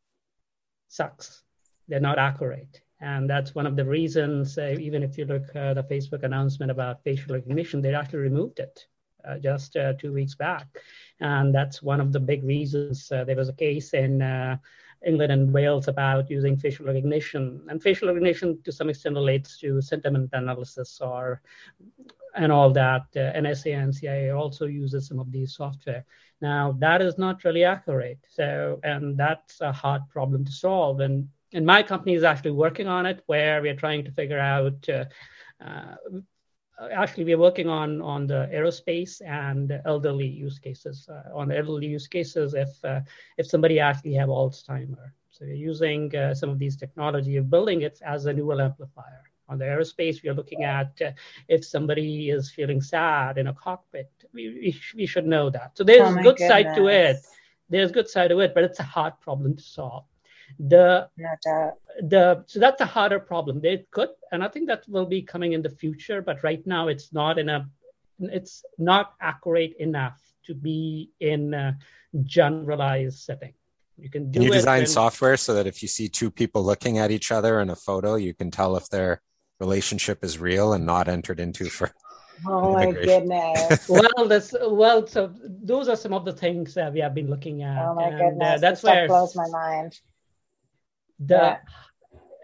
sucks. They're not accurate. And that's one of the reasons, uh, even if you look at uh, the Facebook announcement about facial recognition, they actually removed it uh, just uh, two weeks back. And that's one of the big reasons. Uh, there was a case in uh, England and Wales about using facial recognition. And facial recognition to some extent relates to sentiment analysis or and all that. Uh, N S A and C I A also uses some of these software. Now, that is not really accurate. So, and that's a hard problem to solve. And, and my company is actually working on it, where we are trying to figure out uh, uh, Actually, we're working on, on the aerospace and elderly use cases. Uh, on the elderly use cases, if uh, if somebody actually have Alzheimer's. So we're using uh, some of these technology of building it as a neural amplifier. On the aerospace, we are looking at uh, if somebody is feeling sad in a cockpit, we, we, sh- we should know that. So there's oh a good goodness. side to it. There's a good side to it, but it's a hard problem to solve. The, the so that's a harder problem. They could, and I think that will be coming in the future, but right now it's not in a, it's not accurate enough to be in a generalized setting. You can do can you it design when, software so that if you see two people looking at each other in a photo, you can tell if their relationship is real and not entered into for oh my goodness. well, that's well. So those are some of the things that we have been looking at. Oh my and, goodness, uh, that's this where blows my mind. The yeah.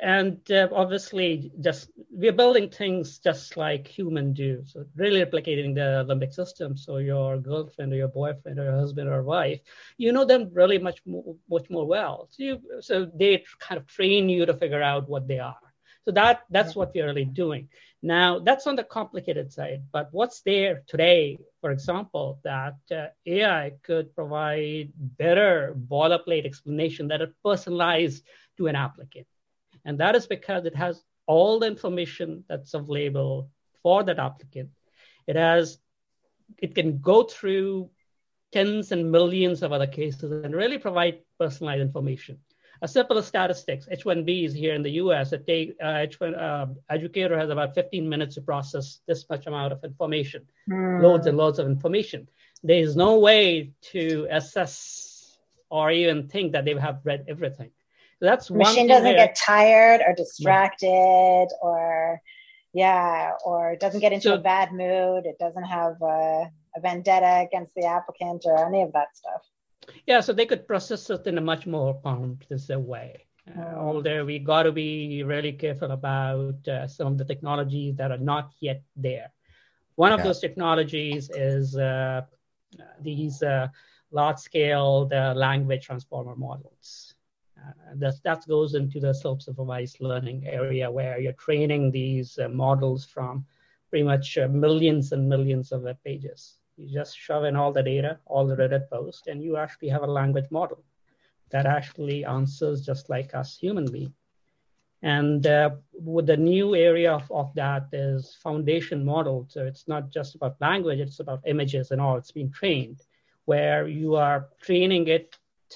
and uh, obviously, just we're building things just like humans do. So really replicating the limbic system. So your girlfriend or your boyfriend or your husband or wife, you know them really much more, much more well. So, you, so they kind of train you to figure out what they are. So that that's what we're really doing. Now, that's on the complicated side. But what's there today, for example, that uh, A I could provide better boilerplate explanation that are personalized to an applicant. And that is because it has all the information that's available for that applicant. It has, it can go through tens and millions of other cases and really provide personalized information. A simple statistics, H one Bs here in the U S, it take, uh, H one uh, educator has about fifteen minutes to process this much amount of information, mm. loads and loads of information. There is no way to assess or even think that they have read everything. So that's the machine doesn't where, get tired or distracted yeah. or, yeah, or doesn't get into so, a bad mood. It doesn't have a, a vendetta against the applicant or any of that stuff. Yeah, so they could process it in a much more comprehensive way. Uh, although we got to be really careful about uh, some of the technologies that are not yet there. One of yeah. those technologies is uh, these uh, large-scale the language transformer models. Uh, that, that goes into the self-supervised learning area where you're training these uh, models from pretty much uh, millions and millions of web pages. You just shove in all the data, all the Reddit posts, and you actually have a language model that actually answers just like us human beings. And uh, with the new area of, of that is foundation model. So it's not just about language, it's about images and all. It's been trained where you are training it.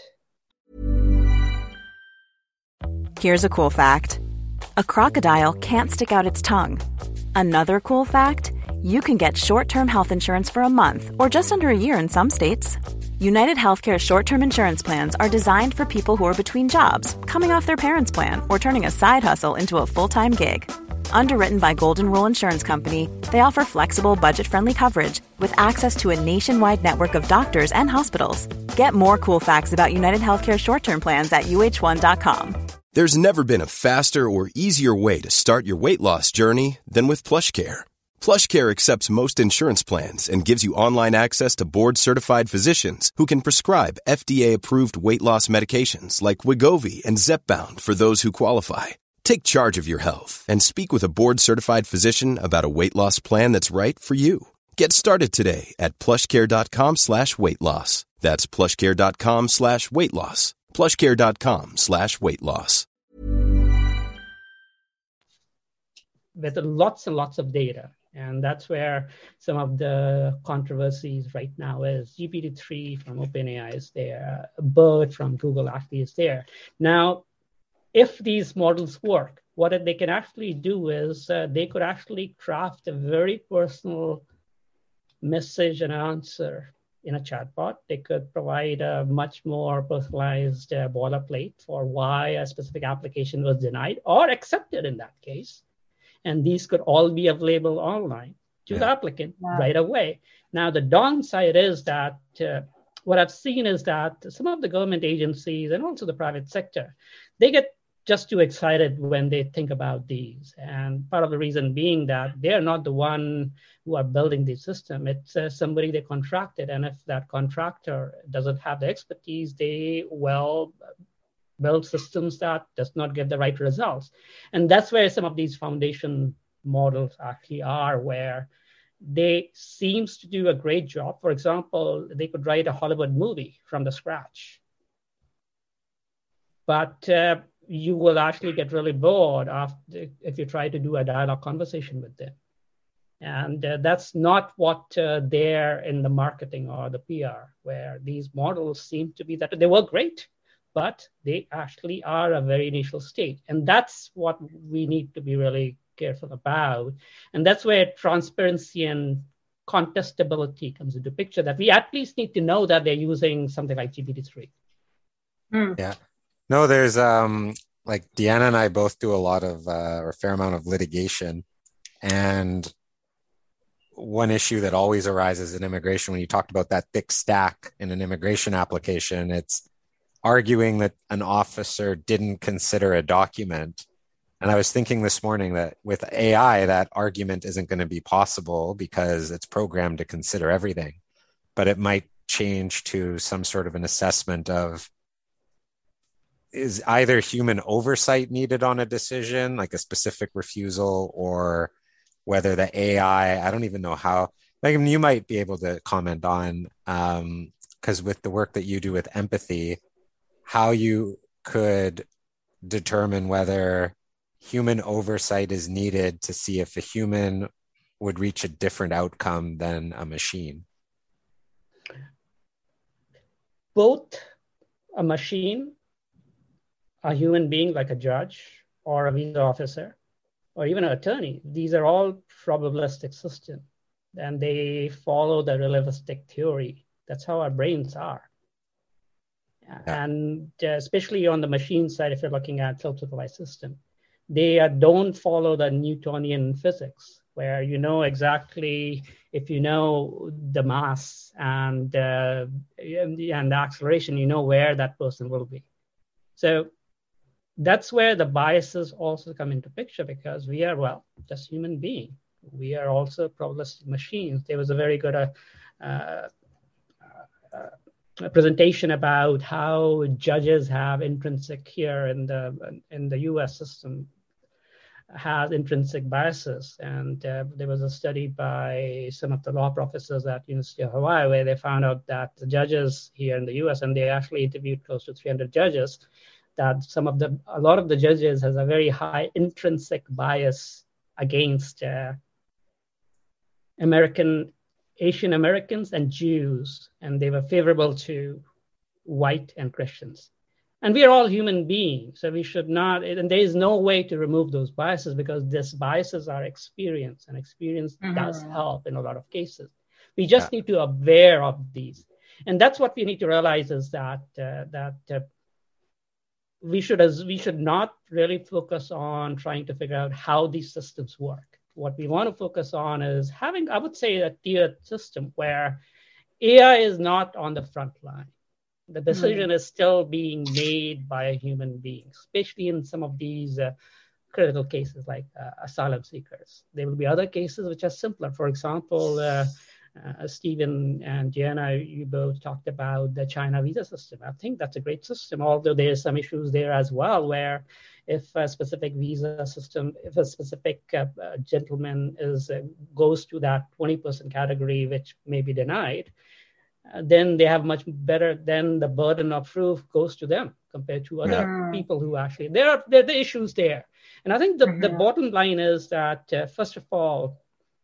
Here's a cool fact. A crocodile can't stick out its tongue. Another cool fact, you can get short-term health insurance for a month or just under a year in some states. United Healthcare short-term insurance plans are designed for people who are between jobs, coming off their parents' plan, or turning a side hustle into a full-time gig. Underwritten by Golden Rule Insurance Company, they offer flexible, budget-friendly coverage with access to a nationwide network of doctors and hospitals. Get more cool facts about United Healthcare short-term plans at U H one dot com. There's never been a faster or easier way to start your weight loss journey than with PlushCare. PlushCare accepts most insurance plans and gives you online access to board-certified physicians who can prescribe F D A-approved weight loss medications like Wegovy and Zepbound for those who qualify. Take charge of your health and speak with a board-certified physician about a weight loss plan that's right for you. Get started today at plushcare.com slash weight loss. That's plushcare.com slash weight loss. plushcare.com slash weight loss. With lots and lots of data. And that's where some of the controversies right now is. G P T three from OpenAI is there. BERT from Google actually is there. Now, if these models work, what they can actually do is uh, they could actually craft a very personal message and answer in a chatbot. They could provide a much more personalized uh, boilerplate for why a specific application was denied or accepted in that case. And these could all be available online to yeah. the applicant wow. right away. Now, the downside is that uh, what I've seen is that some of the government agencies and also the private sector, they get just too excited when they think about these. And part of the reason being that they're not the one who are building the system. It's uh, somebody they contracted. And if that contractor doesn't have the expertise, they will build systems that does not get the right results. And that's where some of these foundation models actually are, where they seems to do a great job. For example, they could write a Hollywood movie from the scratch. But uh, you will actually get really bored after if you try to do a dialogue conversation with them. And uh, that's not what uh, they're in the marketing or the P R, where these models seem to be that they work great, but they actually are a very initial state. And that's what we need to be really careful about. And that's where transparency and contestability comes into picture, that we at least need to know that they're using something like G P T three. Mm. Yeah. No, there's um, like Deanna and I both do a lot of, uh, or a fair amount of litigation. And one issue that always arises in immigration, when you talked about that thick stack in an immigration application, it's arguing that an officer didn't consider a document And I was thinking this morning that with A I, that argument isn't going to be possible because it's programmed to consider everything, but it might change to some sort of an assessment of, is either human oversight needed on a decision, like a specific refusal, or whether the A I, I don't even know how, like, I mean, you might be able to comment on, um, because with the work that you do with empathy, how you could determine whether human oversight is needed to see if a human would reach a different outcome than a machine. Both a machine, a human being like a judge or a visa officer, or even an attorney, these are all probabilistic systems, and they follow the relativistic theory. That's how our brains are. Yeah. And uh, especially on the machine side, if you're looking at self-supervised system, they uh, don't follow the Newtonian physics, where you know exactly, if you know the mass and, uh, and the acceleration, you know where that person will be. So that's where the biases also come into picture, because we are, well, just human beings. We are also probabilistic machines. There was a very good uh, uh, uh, a presentation about how judges have intrinsic here in the in the U S system has intrinsic biases. And uh, there was a study by some of the law professors at University of Hawaii where they found out that the judges here in the U S, and they actually interviewed close to three hundred judges, that some of the, a lot of the judges has a very high intrinsic bias against uh, American, Asian Americans and Jews, and they were favorable to white and Christians. And we are all human beings, so we should not, and there is no way to remove those biases, because these biases are experience, and experience mm-hmm. does help in a lot of cases. We just yeah. need to be aware of these. And that's what we need to realize, is that uh, that uh, we should as we should not really focus on trying to figure out how these systems work. What we want to focus on is having, I would say, a tiered system where A I is not on the front line. The decision mm. is still being made by a human being, especially in some of these uh, critical cases like uh, asylum seekers. There will be other cases which are simpler. For example, uh, uh, Stephen and Gianna, you both talked about the China visa system. I think that's a great system, although there's some issues there as well, where if a specific visa system, if a specific uh, uh, gentleman is uh, goes to that twenty percent category, which may be denied, uh, then they have much better, then the burden of proof goes to them compared to other mm-hmm. people who actually, there are, there are the issues there. And I think the, mm-hmm. the bottom line is that, uh, first of all,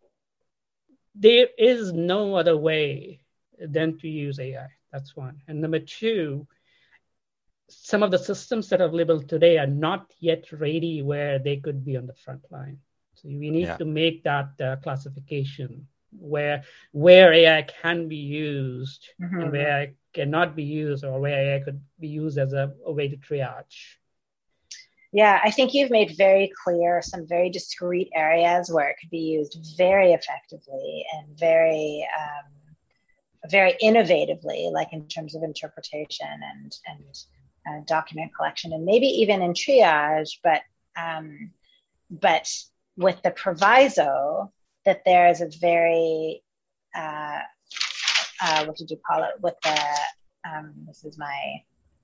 there is no other way than to use A I. That's one. And number two, some of the systems that are available today are not yet ready where they could be on the front line. So we need yeah. to make that uh, classification where where A I can be used mm-hmm. and where A I cannot be used, or where A I could be used as a, a way to triage. Yeah, I think you've made very clear some very discrete areas where it could be used very effectively and very, um, very innovatively, like in terms of interpretation and and uh, document collection, and maybe even in triage. But um, but with the proviso that there is a very uh, uh, what did you call it? With the um, this is my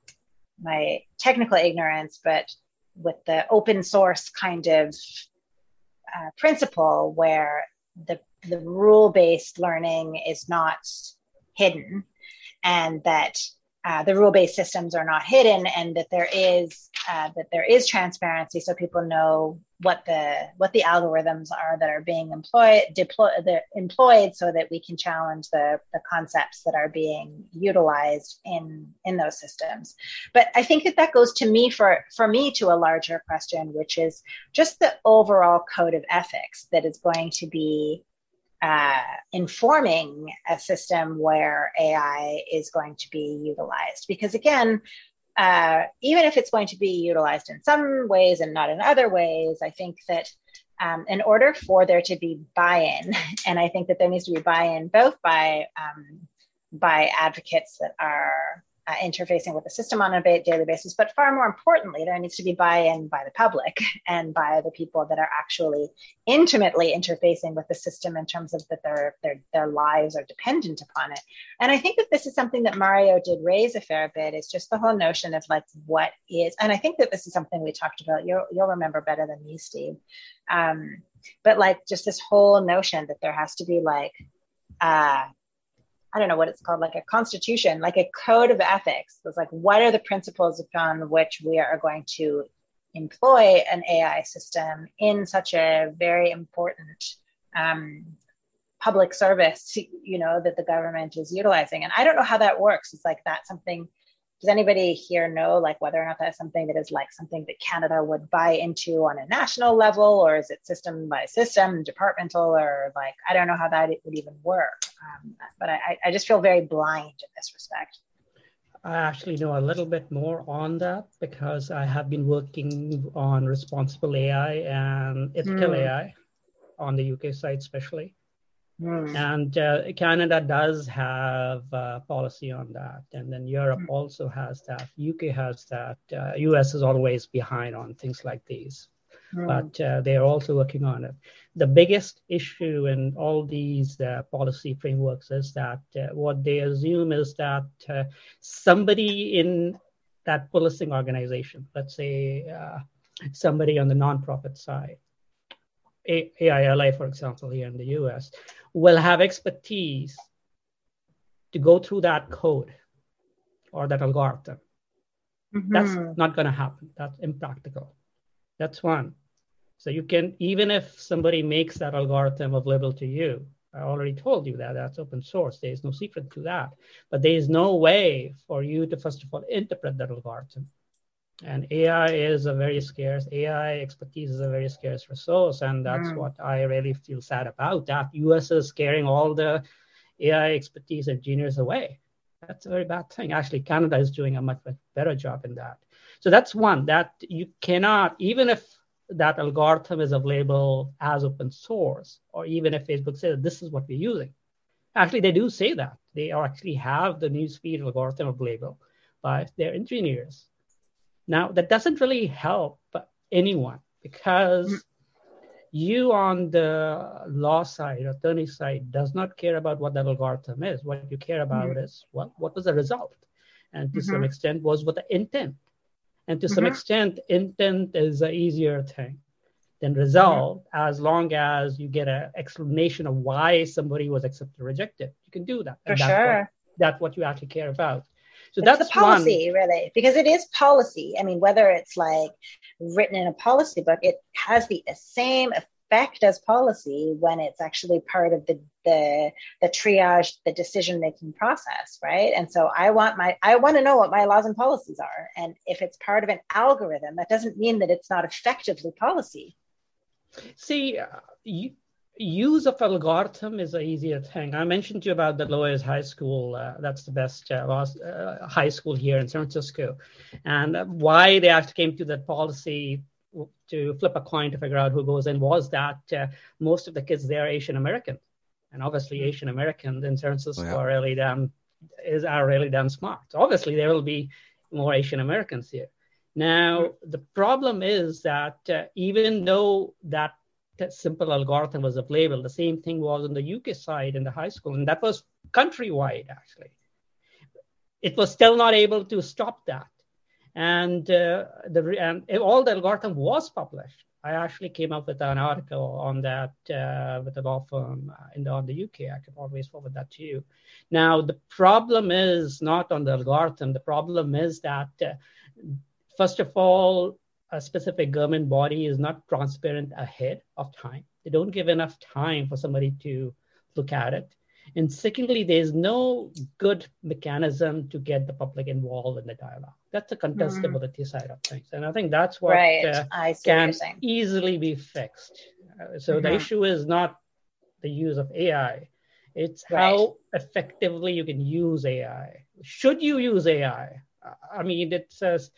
my technical ignorance, but with the open source kind of uh, principle where the, the rule-based learning is not hidden, and that uh, the rule-based systems are not hidden, and that there is uh, that there is transparency, so people know what the what the algorithms are that are being employed deploy the, employed, so that we can challenge the the concepts that are being utilized in in those systems. But I think that that goes to me for for me to a larger question, which is just the overall code of ethics that is going to be uh, informing a system where A I is going to be utilized. Because again, uh, even if it's going to be utilized in some ways and not in other ways, I think that um, in order for there to be buy-in, and I think that there needs to be buy-in both by um, by advocates that are uh, interfacing with the system on a daily basis. But far more importantly, there needs to be buy-in by the public and by the people that are actually intimately interfacing with the system in terms of that their, their, their lives are dependent upon it. And I think that this is something that Mario did raise a fair bit, is just the whole notion of like, what is, and I think that this is something we talked about, you'll, you'll remember better than me, Steve. Um, but like just this whole notion that there has to be like, uh, I don't know what it's called, like a constitution, like a code of ethics. It's like, what are the principles upon which we are going to employ an A I system in such a very important um, public service, you know, that the government is utilizing. And I don't know how that works. It's like that's something, does anybody here know like whether or not that's something that is like something that Canada would buy into on a national level, or is it system by system, departmental, or like, I don't know how that would even work. Um, but I, I just feel very blind in this respect. I actually know a little bit more on that because I have been working on responsible A I and ethical mm. A I on the U K side especially. Mm. And uh, Canada does have a policy on that. And then Europe mm. also has that. U K has that. Uh, U S is always behind on things like these. Mm. But uh, they are also working on it. The biggest issue in all these uh, policy frameworks is that uh, what they assume is that uh, somebody in that policing organization, let's say uh, somebody on the nonprofit side, A I L A, for example, here in the U S, will have expertise to go through that code or that algorithm. Mm-hmm. That's not going to happen. That's impractical. That's one. So you can, even if somebody makes that algorithm available to you, I already told you that that's open source. There is no secret to that. But there is no way for you to, first of all, interpret that algorithm. And A I is a very scarce, A I expertise is a very scarce resource. And that's mm. what I really feel sad about, that U S is scaring all the A I expertise engineers away. That's a very bad thing. Actually, Canada is doing a much, much better job in that. So that's one, that you cannot, even if that algorithm is available as open source, or even if Facebook says this is what we're using. Actually, they do say that. They actually have the newsfeed algorithm available by their engineers. Now, that doesn't really help anyone because you on the law side, attorney side, does not care about what that algorithm is. What you care about mm-hmm. is, well, what was the result? And to mm-hmm. some extent, was what the intent. And to mm-hmm. some extent, intent is an easier thing than result, mm-hmm. as long as you get an explanation of why somebody was accepted or rejected. You can do that. For and that's sure. What, that's what you actually care about. So it's that's the policy, one. really, because it is policy. I mean, whether it's like written in a policy book, it has the same effect as policy when it's actually part of the the, the triage, the decision-making process, right? And so I want my I want to know what my laws and policies are. And if it's part of an algorithm, that doesn't mean that it's not effectively policy. See, uh, you, use of algorithm is an easier thing. I mentioned to you about the Lois High School. Uh, that's the best uh, law, uh, high school here in San Francisco. And uh, why they actually came to that policy to flip a coin to figure out who goes in was that uh, most of the kids there are Asian American. And obviously Asian Americans in San Francisco yeah. are really damn, is, are really damn smart. So obviously there will be more Asian Americans here. Now, the problem is that uh, even though that that simple algorithm was available, the same thing was on the U K side in the high school, and that was countrywide, actually. It was still not able to stop that. And, uh, the, and all the algorithm was published. I actually came up with an article on that uh, with a law firm in the, on the U K. I can always forward that to you. Now, the problem is not on the algorithm. The problem is that, uh, first of all, a specific government body is not transparent ahead of time. They don't give enough time for somebody to look at it. And secondly, there's no good mechanism to get the public involved in the dialogue. That's the contestability mm. side of things. And I think that's what right. uh, I see can what easily be fixed. Uh, so mm-hmm. the issue is not the use of A I. It's right. how effectively you can use A I. Should you use A I? I mean, it says,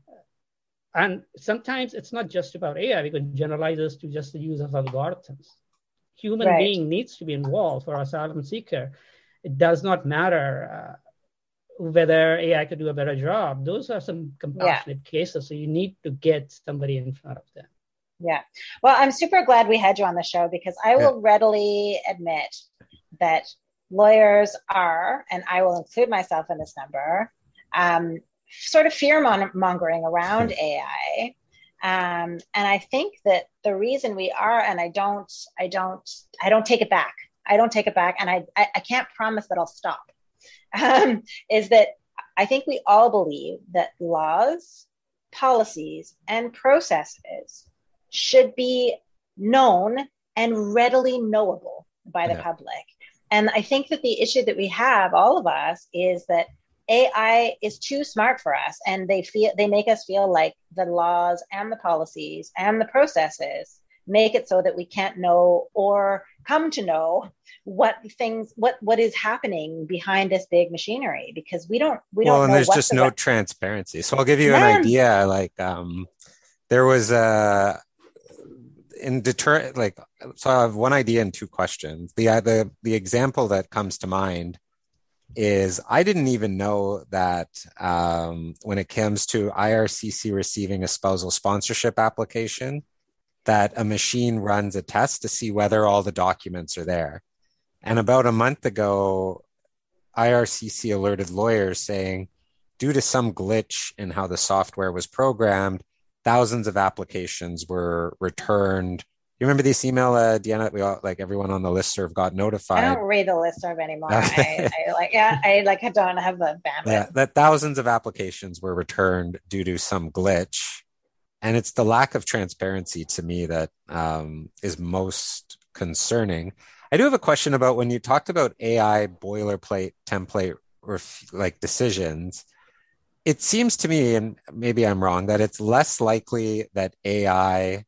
and sometimes it's not just about A I. We can generalize this to just the use of algorithms. Human right. being needs to be involved for asylum seeker. It does not matter uh, whether A I could do a better job. Those are some compassionate yeah. cases. So you need to get somebody in front of them. Yeah. Well, I'm super glad we had you on the show, because I will yeah. readily admit that lawyers are, and I will include myself in this number, um, sort of fear mongering around A I. Um, and I think that the reason we are, and I don't, I don't, I don't take it back. I don't take it back. And I, I, I can't promise that I'll stop, um, is that I think we all believe that laws, policies, and processes should be known and readily knowable by the yeah. public. And I think that the issue that we have, all of us, is that A I is too smart for us, and they feel they make us feel like the laws and the policies and the processes make it so that we can't know or come to know what things what what is happening behind this big machinery, because we don't we well, don't and know there's just the no re- transparency. So I'll give you None. an idea. Like um, there was a in Detroit, like so I have one idea and two questions. The the the example that comes to mind is I didn't even know that um, when it comes to I R C C receiving a spousal sponsorship application, that a machine runs a test to see whether all the documents are there. And about a month ago, I R C C alerted lawyers saying, due to some glitch in how the software was programmed, thousands of applications were returned. You remember this email, uh, Deanna, that we all, like everyone on the listserv got notified? I don't read the listserv anymore. I, I like, yeah, I like, I don't have the bandwidth. Yeah, that thousands of applications were returned due to some glitch. And it's the lack of transparency to me that um, is most concerning. I do have a question about when you talked about A I boilerplate template or like decisions. It seems to me, and maybe I'm wrong, that it's less likely that A I,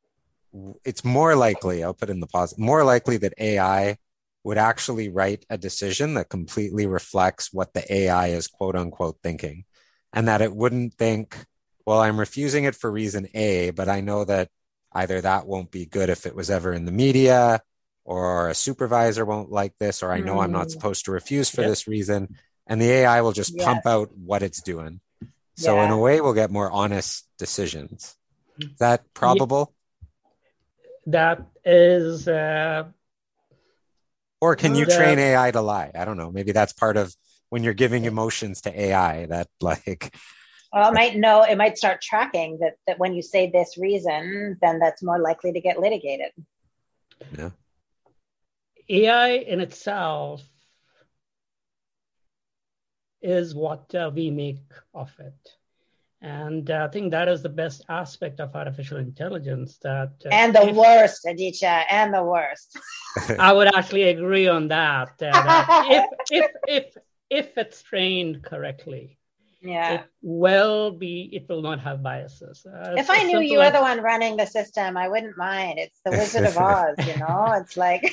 it's more likely, I'll put in the pause, more likely that A I would actually write a decision that completely reflects what the A I is quote unquote thinking. And that it wouldn't think, well, I'm refusing it for reason A, but I know that either that won't be good if it was ever in the media, or a supervisor won't like this, or I know mm. I'm not supposed to refuse for yep. this reason. And the A I will just yes. pump out what it's doing. So yeah. in a way, we'll get more honest decisions. Is that probable? That is... Uh, or can you that, train A I to lie? I don't know. Maybe that's part of when you're giving emotions to A I, that like... Well, it might know, it might start tracking that, that when you say this reason, then that's more likely to get litigated. Yeah. A I in itself is what uh, we make of it. And uh, I think that is the best aspect of artificial intelligence. That uh, And the if, worst, Aditya, and the worst. I would actually agree on that. Uh, that if, if, if, if it's trained correctly, yeah, it will be, it will not have biases. Uh, if I knew you were like, the one running the system, I wouldn't mind. It's the Wizard of Oz, you know? It's like...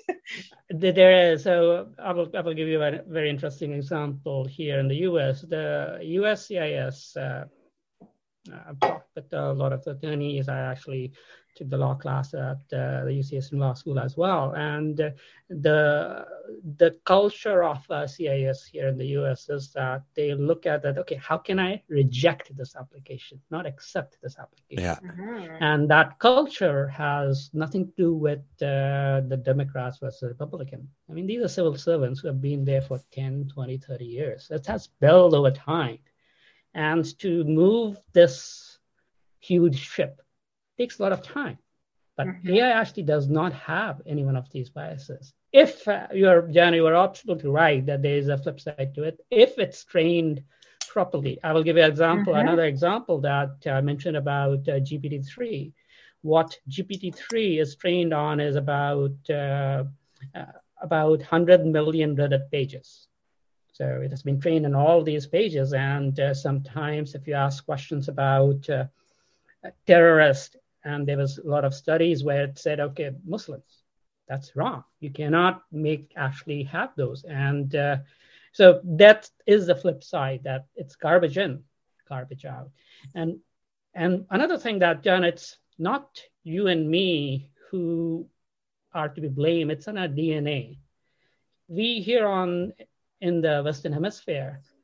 There is. So I will, I will give you a very interesting example here in the U S. The U S C I S, uh, I've talked with a lot of attorneys. I actually took the law class at uh, the U C S Law School as well. And uh, the the culture of uh, C I S here in the U S is that they look at that, okay, how can I reject this application, not accept this application? Yeah. Mm-hmm. And that culture has nothing to do with uh, the Democrats versus Republican. I mean, these are civil servants who have been there for ten, twenty, thirty years. It has built over time. And to move this huge ship takes a lot of time. But mm-hmm. A I actually does not have any one of these biases. If uh, you're, Jan, you are absolutely right that there is a flip side to it. If it's trained properly, I will give you an example, mm-hmm. another example that I mentioned about uh, G P T three. What G P T three is trained on is about uh, uh, about one hundred million Reddit pages. So it has been trained on all these pages. And uh, sometimes if you ask questions about uh, terrorists, and there was a lot of studies where it said, okay, Muslims, that's wrong. You cannot make actually have those. And uh, so that is the flip side, that it's garbage in, garbage out. And and another thing that, John, it's not you and me who are to be blamed. It's in our D N A. We here on in the Western Hemisphere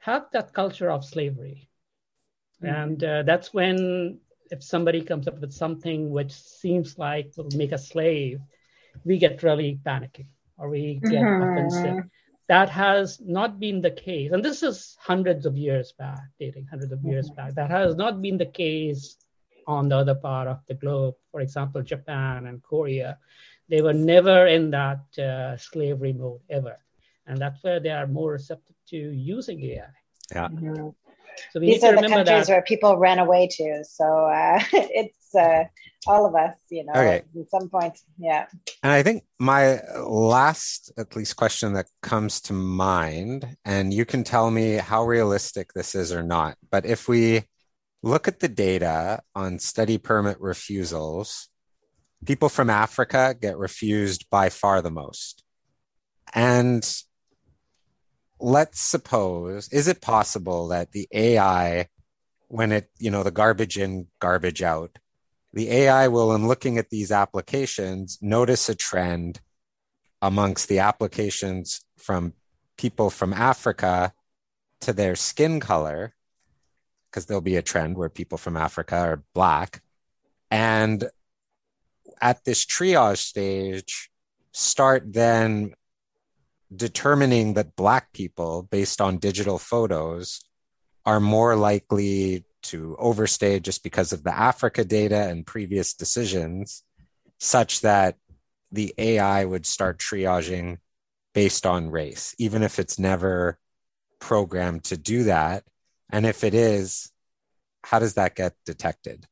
have that culture of slavery. Mm-hmm. And uh, that's when, if somebody comes up with something which seems like will make a slave, we get really panicky or we get Mm-hmm. offensive. That has not been the case. And this is hundreds of years back, dating hundreds of years Mm-hmm. back. That has not been the case on the other part of the globe. For example, Japan and Korea, they were never in that uh, slavery mode ever. And that's where they are more receptive to using A I. Yeah. Mm-hmm. So we These need are to the remember countries that. where people ran away to. So uh, it's uh, all of us, you know, Okay. at some point. Yeah. And I think my last, at least, question that comes to mind, and you can tell me how realistic this is or not, but if we look at the data on study permit refusals, people from Africa get refused by far the most. And let's suppose, is it possible that the A I, when it, you know, the garbage in, garbage out, the A I will, in looking at these applications, notice a trend amongst the applications from people from Africa to their skin color, because there'll be a trend where people from Africa are Black, and at this triage stage, start then determining that Black people, based on digital photos, are more likely to overstay just because of the Africa data and previous decisions, such that the A I would start triaging based on race, even if it's never programmed to do that. And if it is, how does that get detected?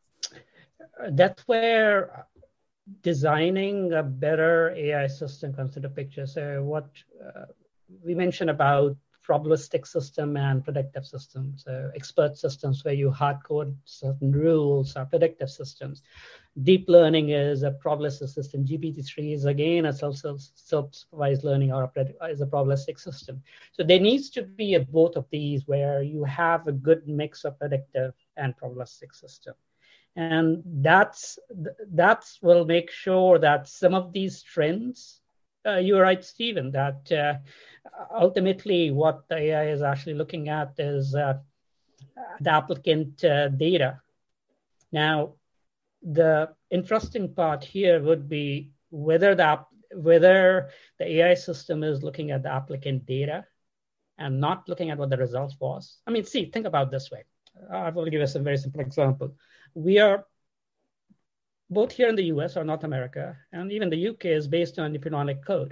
That's where designing a better A I system comes into picture. So what uh, we mentioned about probabilistic system and predictive systems. So expert systems where you hard code certain rules are predictive systems. Deep learning is a probabilistic system. G P T three is again a self self-supervised learning or a, is a probabilistic system. So there needs to be a, both of these where you have a good mix of predictive and probabilistic system. And that's that's will make sure that some of these trends, uh, you're right, Stephen, that uh, ultimately what the A I is actually looking at is uh, the applicant uh, data. Now, the interesting part here would be whether the whether the A I system is looking at the applicant data and not looking at what the results was. I mean, see, think about it this way. I will give us a very simple example. We are both here in the U S or North America, and even the U K is based on the Penonic Code.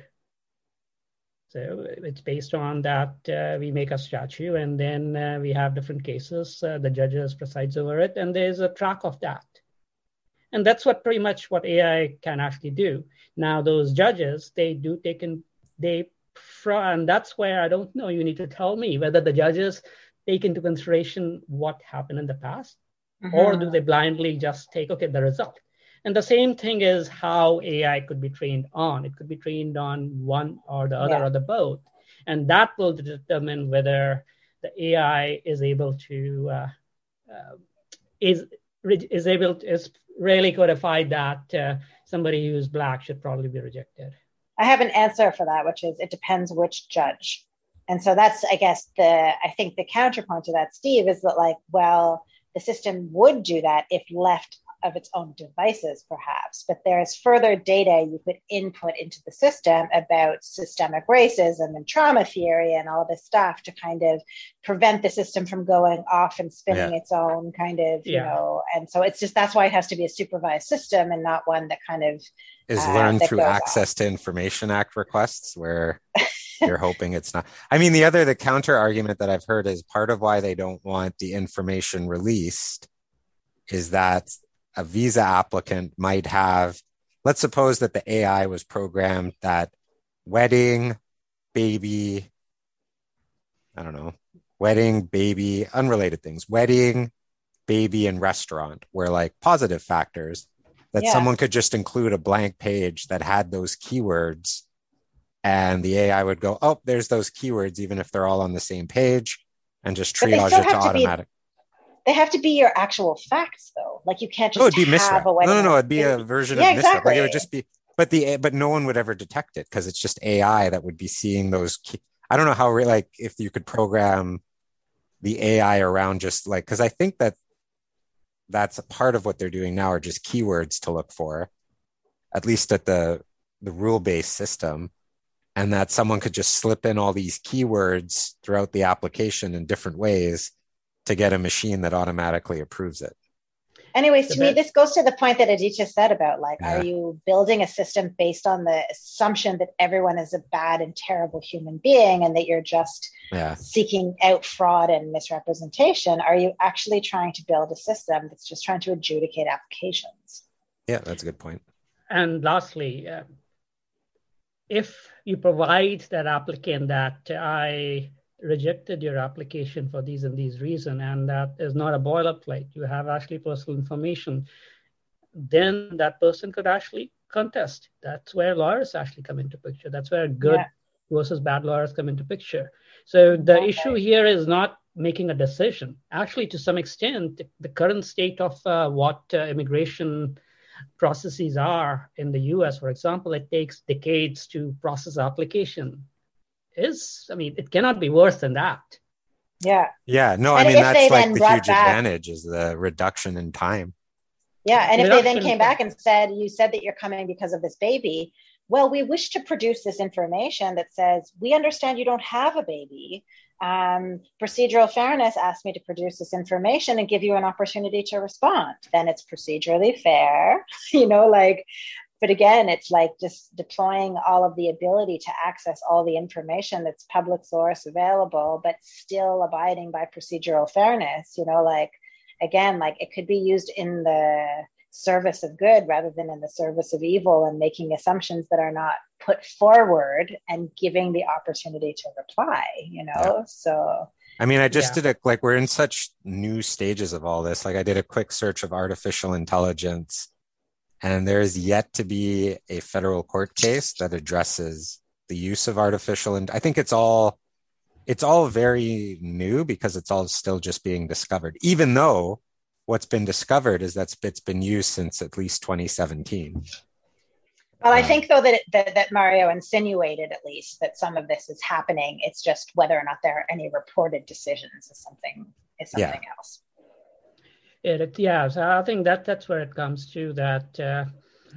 So it's based on that uh, we make a statute, and then uh, we have different cases. Uh, the judges presides over it, and there's a track of that. And that's what pretty much what A I can actually do. Now, those judges, they do take in, they, and that's where I don't know, you need to tell me whether the judges take into consideration what happened in the past, mm-hmm. or do they blindly just take, okay, the result. And the same thing is how A I could be trained on. It could be trained on one or the other yeah. or the both. And that will determine whether the A I is able to, uh, uh, is, is able to, is really codify that uh, somebody who's Black should probably be rejected. I have an answer for that, which is it depends which judge. And so that's, I guess, the, I think the counterpoint to that, Steve, is that like, well, the system would do that if left of its own devices, perhaps, but there's further data you could input into the system about systemic racism and trauma theory and all this stuff to kind of prevent the system from going off and spinning yeah. its own kind of, yeah. you know, and so it's just, that's why it has to be a supervised system and not one that kind of is uh, learned through Access off. to Information Act requests where you're hoping it's not. I mean, the other, the counter argument that I've heard is part of why they don't want the information released is that a visa applicant might have, let's suppose that the A I was programmed that wedding, baby, I don't know, wedding, baby, unrelated things, wedding, baby, and restaurant were like positive factors that yeah. someone could just include a blank page that had those keywords and the A I would go, oh, there's those keywords, even if they're all on the same page, and just triage it to automatic. Be- They have to be your actual facts, though. Like you can't just no, it'd be have misrep. a wedding. No, no, no. It'd be a version yeah, of misrep. Exactly. Like it would just be, but the but no one would ever detect it because it's just A I that would be seeing those. Key, I don't know how, like, if you could program the A I around just like, because I think that that's a part of what they're doing now are just keywords to look for, at least at the the rule-based system, and that someone could just slip in all these keywords throughout the application in different ways to get a machine that automatically approves it. Anyways, to me, this goes to the point that Aditya said about, like, Yeah. are you building a system based on the assumption that everyone is a bad and terrible human being and that you're just Yeah. seeking out fraud and misrepresentation? Are you actually trying to build a system that's just trying to adjudicate applications? Yeah, that's a good point. And lastly, uh, if you provide that applicant that I rejected your application for these and these reasons, and that is not a boilerplate, you have actually personal information, then that person could actually contest. That's where lawyers actually come into picture. That's where good Yeah. versus bad lawyers come into picture. So the Okay. issue here is not making a decision. Actually, to some extent, the current state of uh, what uh, immigration processes are in the U S, for example, it takes decades to process application. Is, I mean, it cannot be worse than that. Yeah. Yeah, no, And I mean, if that's they like then the brought huge back- advantage is the reduction in time. Yeah. And if they then Reduction- came back and said, you said that you're coming because of this baby. Well, we wish to produce this information that says, we understand you don't have a baby. Um, procedural fairness asked me to produce this information and give you an opportunity to respond. Then it's procedurally fair, you know, like, but again, it's like just deploying all of the ability to access all the information that's public source available, but still abiding by procedural fairness, you know, like, again, like it could be used in the service of good rather than in the service of evil, and making assumptions that are not put forward and giving the opportunity to reply, you know? Yeah. So, I mean, I just Yeah. did a, like, we're in such new stages of all this. Like, I did a quick search of artificial intelligence, and there is yet to be a federal court case that addresses the use of artificial. And I think it's all, it's all very new because it's all still just being discovered, even though what's been discovered is that it's been used since at least twenty seventeen. well, I Um, think though that, it, that that Mario insinuated at least that some of this is happening. It's just whether or not there are any reported decisions is something is Yeah. something else. It, it- yeah, so I think that that's where it comes to that. Uh,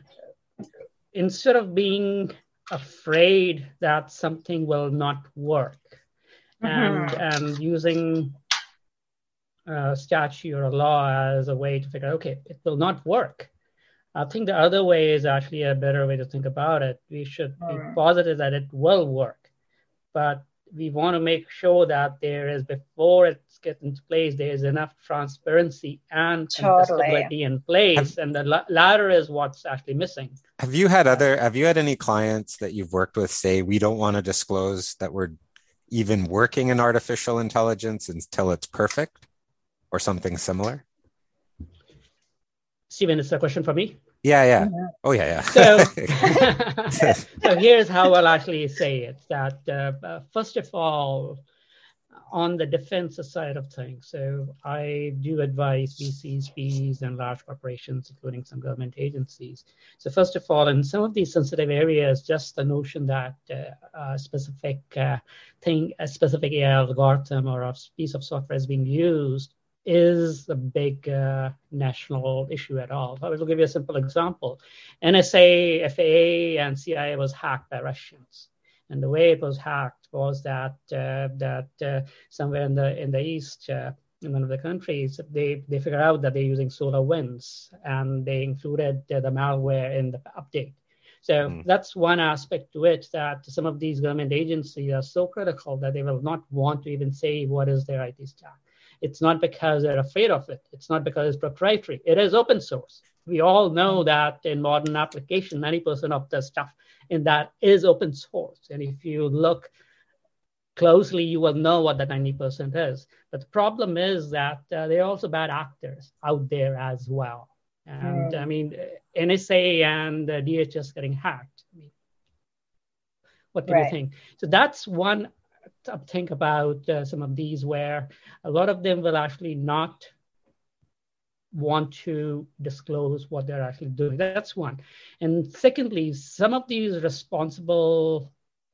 instead of being afraid that something will not work, and and using a statute or a law as a way to figure out, okay, it will not work. I think the other way is actually a better way to think about it. We should be positive that it will work, but we want to make sure that there is, before it gets into place, there is enough transparency and Totally. contestability in place, and the la- latter is what's actually missing. Have you had other, have you had any clients that you've worked with say, we don't want to disclose that we're even working in artificial intelligence until it's perfect, or something similar? Steven, is a question for me? Yeah, yeah. Oh, yeah, yeah. So, so here's how I'll actually say it, that uh, uh, first of all, on the defense side of things, so I do advise V Cs, P Es, and large corporations, including some government agencies. So first of all, in some of these sensitive areas, just the notion that uh, a specific uh, thing, a specific A I algorithm or a piece of software is being used is a big uh, national issue at all. I will give you a simple example. N S A, F A A, and C I A was hacked by Russians. And the way it was hacked was that uh, that uh, somewhere in the in the east, uh, in one of the countries, they they figured out that they're using SolarWinds, and they included uh, the malware in the update. So Mm. that's one aspect to it, that some of these government agencies are so critical that they will not want to even say what is their I T stack. It's not because they're afraid of it. It's not because it's proprietary. It is open source. We all know that in modern application, ninety percent of the stuff in that is open source. And if you look closely, you will know what the ninety percent is. But the problem is that uh, there are also bad actors out there as well. And Mm. I mean, N S A and uh, D H S getting hacked. I mean, what do Right. you think? So that's one to think about uh, some of these, where a lot of them will actually not want to disclose what they're actually doing. That's one. And secondly, some of these responsible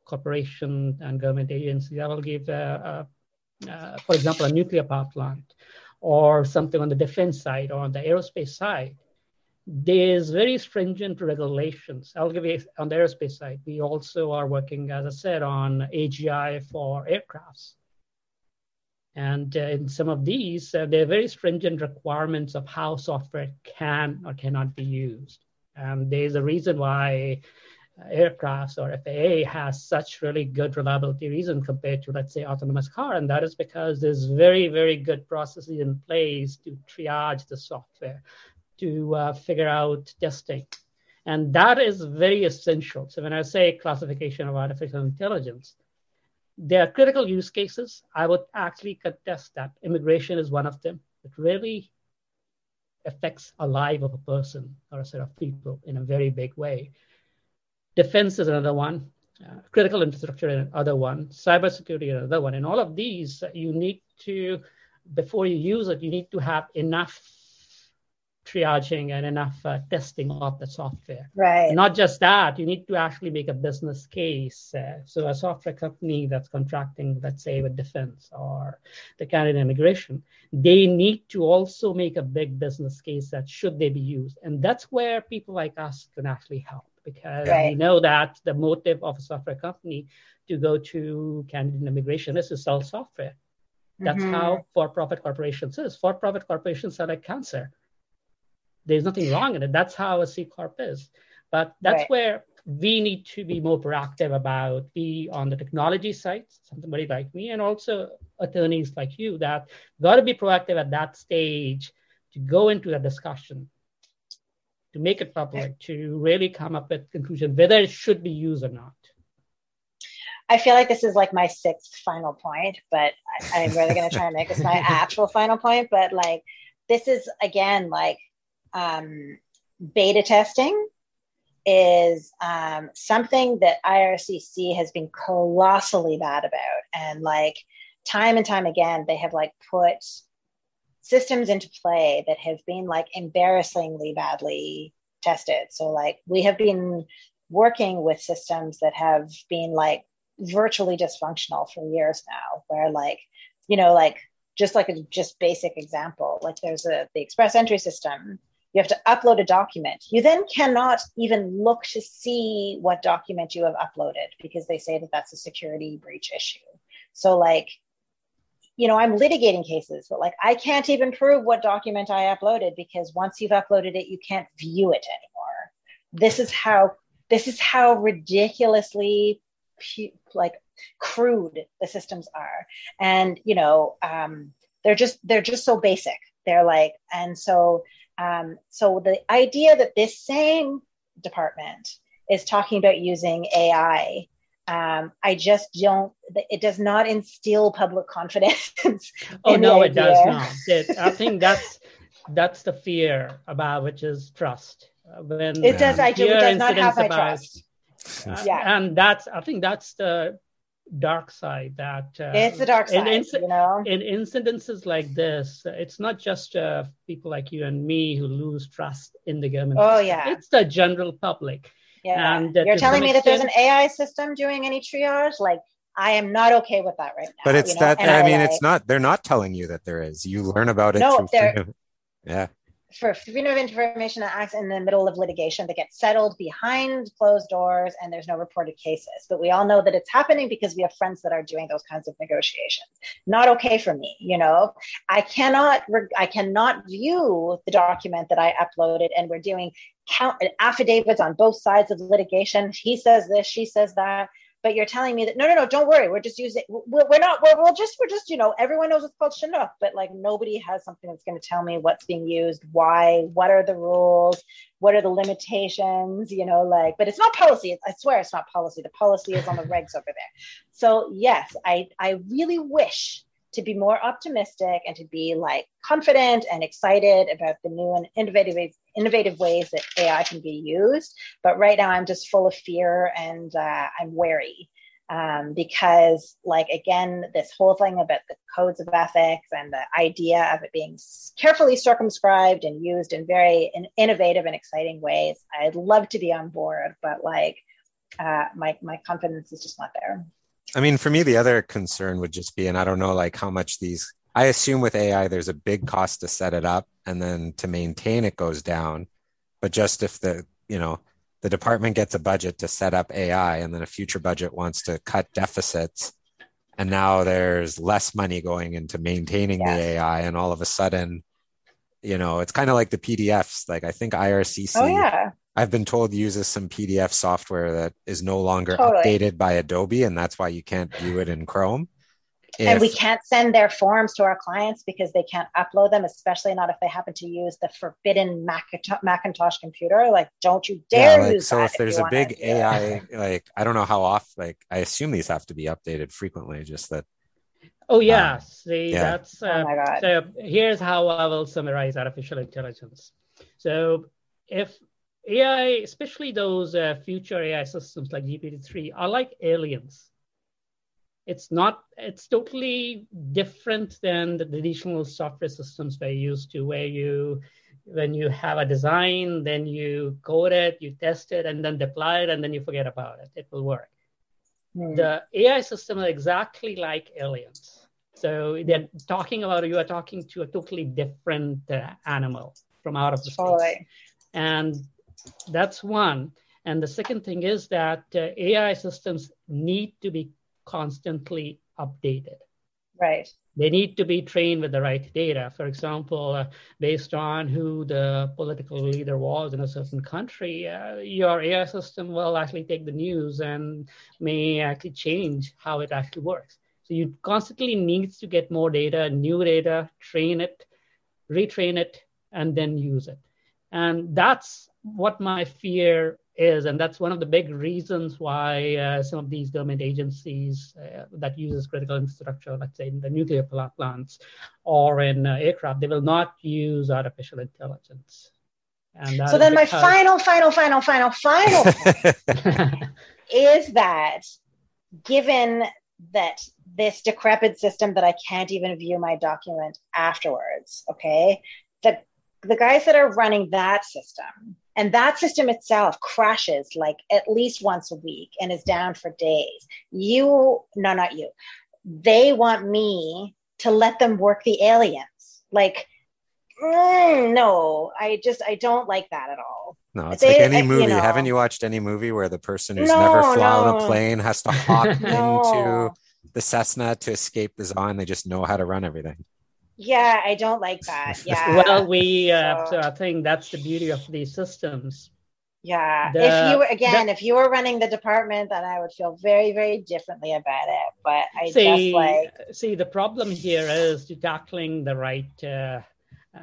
corporation and government agencies. I will give, uh, uh, uh, for example, a nuclear power plant or something on the defense side or on the aerospace side. There's very stringent regulations. I'll give you on the aerospace side. We also are working, as I said, on A G I for aircrafts. And uh, in some of these, uh, there are very stringent requirements of how software can or cannot be used. And there's a reason why aircrafts or F A A has such really good reliability reason compared to, let's say, autonomous car. And that is because there's very, very good processes in place to triage the software, to uh, figure out testing. And that is very essential. So when I say classification of artificial intelligence, there are critical use cases. I would actually contest that. Immigration is one of them. It really affects a life of a person or a set of people in a very big way. Defense is another one. Uh, critical infrastructure is another one. Cybersecurity is another one. And all of these, you need to, before you use it, you need to have enough triaging and enough uh, testing of the software. Right. And not just that, you need to actually make a business case. Uh, so a software company that's contracting, let's say, with defense or the Canadian Immigration, they need to also make a big business case that should they be used. And that's where people like us can actually help, because right. we know that the motive of a software company to go to Canadian Immigration is to sell software. That's mm-hmm. how for-profit corporations is. For-profit corporations are like cancer. There's nothing wrong in it. That's how a C Corp is. But that's right. where we need to be more proactive about, be on the technology side, somebody like me, and also attorneys like you that got to be proactive at that stage to go into the discussion, to make it public, to really come up with a conclusion whether it should be used or not. I feel like this is like my sixth final point, but I, I'm really going to try and make this my actual final point. But like, this is, again, like, Um, beta testing is um, something that I R C C has been colossally bad about. And like time and time again, they have like put systems into play that have been like embarrassingly badly tested. So like we have been working with systems that have been like virtually dysfunctional for years now, where like, you know, like just like a just basic example, like there's a the express entry system. You have to upload a document. You then cannot even look to see what document you have uploaded because they say that that's a security breach issue. So like, you know, I'm litigating cases, but like I can't even prove what document I uploaded because once you've uploaded it, you can't view it anymore. This is how, this is how ridiculously like crude the systems are. And, you know, um, they're just, they're just so basic. They're like, and so, Um, so the idea that this same department is talking about using A I, um, I just don't, it does not instill public confidence. Oh, no, it does not. It, I think that's, that's the fear about, which is trust. When it does, I do, it does not have my about, trust. Uh, yeah. And that's, I think that's the dark side that uh, it's the dark side, in, you know, in incidences like this, it's not just uh, people like you and me who lose trust in the government. Oh system. yeah, it's the general public. Yeah, and uh, you're telling me that there's an A I system doing any triage? Like, I am not okay with that right now. But it's you know? that and I, I mean, like, it's not. They're not telling you that there is. You learn about it. No, through they're. freedom. Yeah. For Freedom of Information Acts in the middle of litigation that gets settled behind closed doors and there's no reported cases. But we all know that it's happening because we have friends that are doing those kinds of negotiations. Not okay for me, you know. I cannot, I cannot view the document that I uploaded, and we're doing count affidavits on both sides of litigation. He says this, she says that. But you're telling me that, no, no, no, don't worry. We're just using, we're, we're not, we're, we're just, we're just, you know, everyone knows it's called Chinook, but like nobody has something that's going to tell me what's being used, why, what are the rules, what are the limitations, you know, like, but it's not policy. I swear it's not policy. The policy is on the regs over there. So yes, I, I really wish to be more optimistic and to be like confident and excited about the new and innovative innovative ways that A I can be used. But right now I'm just full of fear and uh, I'm wary um, because like, again, this whole thing about the codes of ethics and the idea of it being carefully circumscribed and used in very in innovative and exciting ways. I'd love to be on board, but like, uh, my my confidence is just not there. I mean, for me, the other concern would just be, and I don't know like how much these, I assume with A I, there's a big cost to set it up and then to maintain it goes down. But just if the, you know, the department gets a budget to set up A I and then a future budget wants to cut deficits, and now there's less money going into maintaining yes. the A I, and all of a sudden, you know, it's kind of like the P D Fs. Like I think I R C C, oh, yeah. I've been told uses some P D F software that is no longer totally. updated by Adobe, and that's why you can't view it in Chrome. If, and we can't send their forms to our clients because they can't upload them, especially not if they happen to use the forbidden Macintosh, Macintosh computer. Like, don't you dare yeah, like, use so that. if there's a big A I, like, I don't know how often, like, I assume these have to be updated frequently, just that. Oh, yeah. Um, See, yeah. that's, uh, oh my God. So here's how I will summarize artificial intelligence. So if A I, especially those uh, future A I systems like G P T three, are like aliens. It's not, it's totally different than the traditional software systems we're used to, where you, when you have a design, then you code it, you test it, and then deploy it, and then you forget about it. It will work. Mm. The A I system are exactly like aliens. So they're talking about, you are talking to a totally different uh, animal from out of the totally. space. And that's one. And the second thing is that uh, A I systems need to be constantly updated. Right. They need to be trained with the right data. For example, uh, based on who the political leader was in a certain country, uh, your A I system will actually take the news and may actually change how it actually works. So you constantly need to get more data, new data, train it, retrain it, and then use it. And that's what my fear is, and that's one of the big reasons why uh, some of these government agencies uh, that uses critical infrastructure, let's say in the nuclear plants or in uh, aircraft, they will not use artificial intelligence. And so then my because... final, final, final, final, final point is that given that this decrepit system that I can't even view my document afterwards, okay, the, the guys that are running that system, and that system itself crashes like at least once a week and is down for days. You, no, not you. They want me to let them work the aliens. Like, mm, no, I just, I don't like that at all. No, it's they, like any movie. You know, Haven't you watched any movie where the person who's no, never flown no. a plane has to hop no. into the Cessna to escape the Zon? They just know how to run everything. Yeah, I don't like that. Yeah. Well, we, uh, so I think that's the beauty of these systems. Yeah. The, if you were, again, the, if you were running the department, then I would feel very, very differently about it. But I see, just like. See, the problem here is to tackling the right, uh, uh,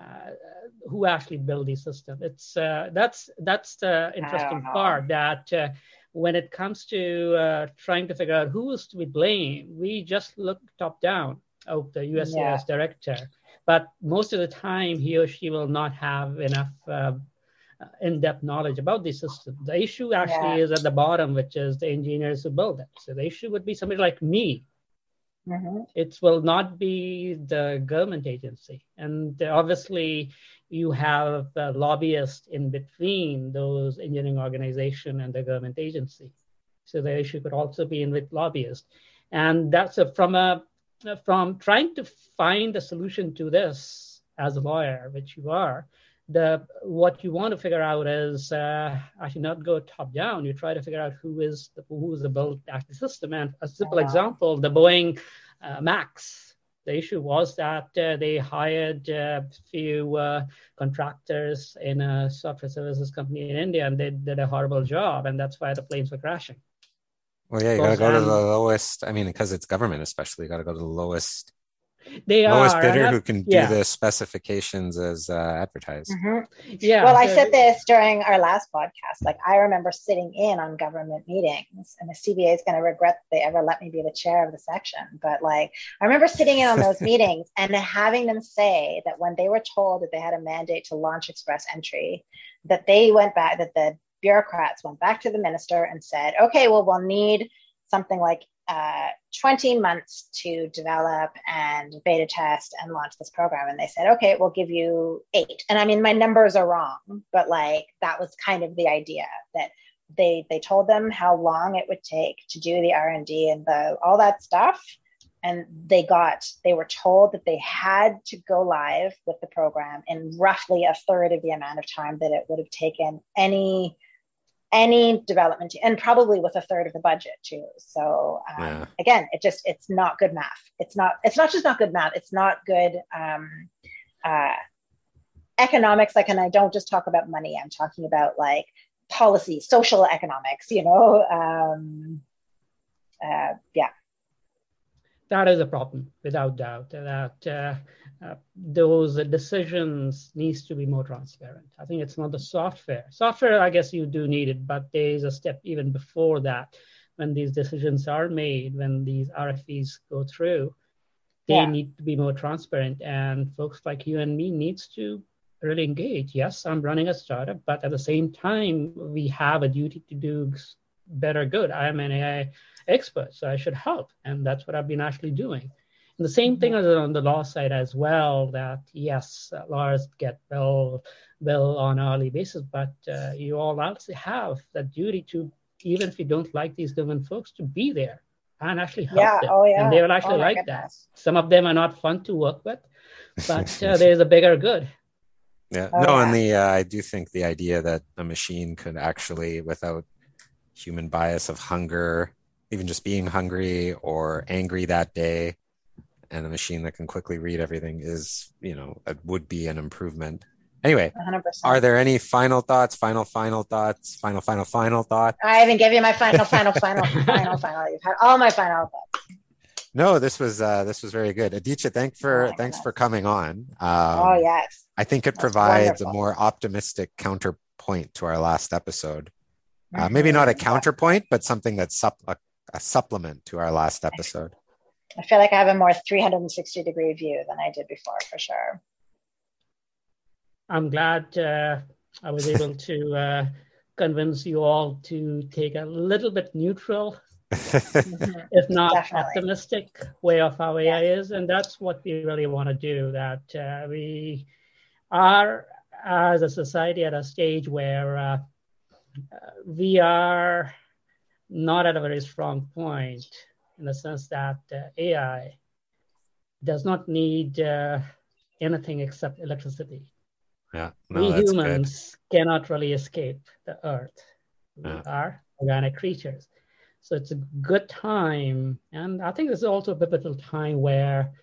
who actually build these systems. It's, uh, that's, that's the interesting part that uh, when it comes to uh, trying to figure out who is to be blamed, we just look top down. Of the U S A S yeah. director, but most of the time he or she will not have enough uh, in-depth knowledge about the system. The issue actually yeah. is at the bottom, which is the engineers who build it. So the issue would be somebody like me. Mm-hmm. It will not be the government agency. And obviously you have uh, lobbyists in between those engineering organization and the government agency. So the issue could also be in with lobbyists. And that's a, from a from trying to find a solution to this as a lawyer, which you are, the what you want to figure out is uh, actually not go top down. You try to figure out who is the, who is the build active system. And a simple uh-huh. example, the Boeing uh, Max. The issue was that uh, they hired a few uh, contractors in a software services company in India, and they did a horrible job, and that's why the planes were crashing. Well, yeah, you got to go to the lowest. I mean, because it's government, especially, you got to go to the lowest. They lowest are, bidder not, who can yeah. do the specifications as uh, advertised. Mm-hmm. Yeah. Well, so, I said this during our last podcast. Like, I remember sitting in on government meetings, and the C B A is going to regret that they ever let me be the chair of the section. But like, I remember sitting in on those meetings and having them say that when they were told that they had a mandate to launch express entry, that they went back, that the bureaucrats went back to the minister and said, okay, well, we'll need something like uh, twenty months to develop and beta test and launch this program. And they said, okay, we'll give you eight. And I mean, my numbers are wrong, but like, that was kind of the idea, that they they told them how long it would take to do the R and D and the all that stuff. And they got, they were told that they had to go live with the program in roughly a third of the amount of time that it would have taken any, any development, and probably with a third of the budget too. So um, yeah. again, it just, it's not good math. It's not, it's not just not good math. It's not good um, uh, economics. Like, and I don't just talk about money. I'm talking about like policy, social economics, you know, um, uh, yeah. That is a problem, without doubt, that uh, uh, those decisions needs to be more transparent. I think it's not the software. Software, I guess you do need it, but there is a step even before that. When these decisions are made, when these R F Es go through, they yeah. need to be more transparent. And folks like you and me needs to really engage. Yes, I'm running a startup, but at the same time, we have a duty to do better good. I am an A I expert, so I should help. And that's what I've been actually doing. And the same thing is on the law side as well, that yes, lawyers get bill, bill on an hourly basis, but uh, you all also have that duty to, even if you don't like these government folks, to be there and actually help yeah. them. Oh, yeah. And they will actually oh, like goodness. that. Some of them are not fun to work with, but uh, there's a bigger good. Yeah, oh, no, yeah. and the uh, I do think the idea that a machine could actually, without human bias of hunger, even just being hungry or angry that day, and a machine that can quickly read everything is, you know, it would be an improvement. Anyway, one hundred percent. Are there any final thoughts, final, final thoughts, final, final, final thoughts? I even gave you my final, final, final, final, final. You've had all my final thoughts. No, this was uh, this was very good. Aditya, thank for, oh, thanks goodness. for coming on. Um, oh, yes. I think it That's provides wonderful. a more optimistic counterpoint to our last episode. Uh, maybe not a counterpoint, but something that's sup- a, a supplement to our last episode. I feel like I have a more three hundred sixty degree view than I did before, for sure. I'm glad uh, I was able to uh, convince you all to take a little bit neutral, if not Definitely. optimistic way of how A I yeah. is. And that's what we really want to do, that uh, we are, as a society, at a stage where uh, we are not at a very strong point, in the sense that uh, A I does not need uh, anything except electricity. Yeah, no, we that's humans good. cannot really escape the earth. We yeah. are organic creatures. So it's a good time. And I think it's also a pivotal time where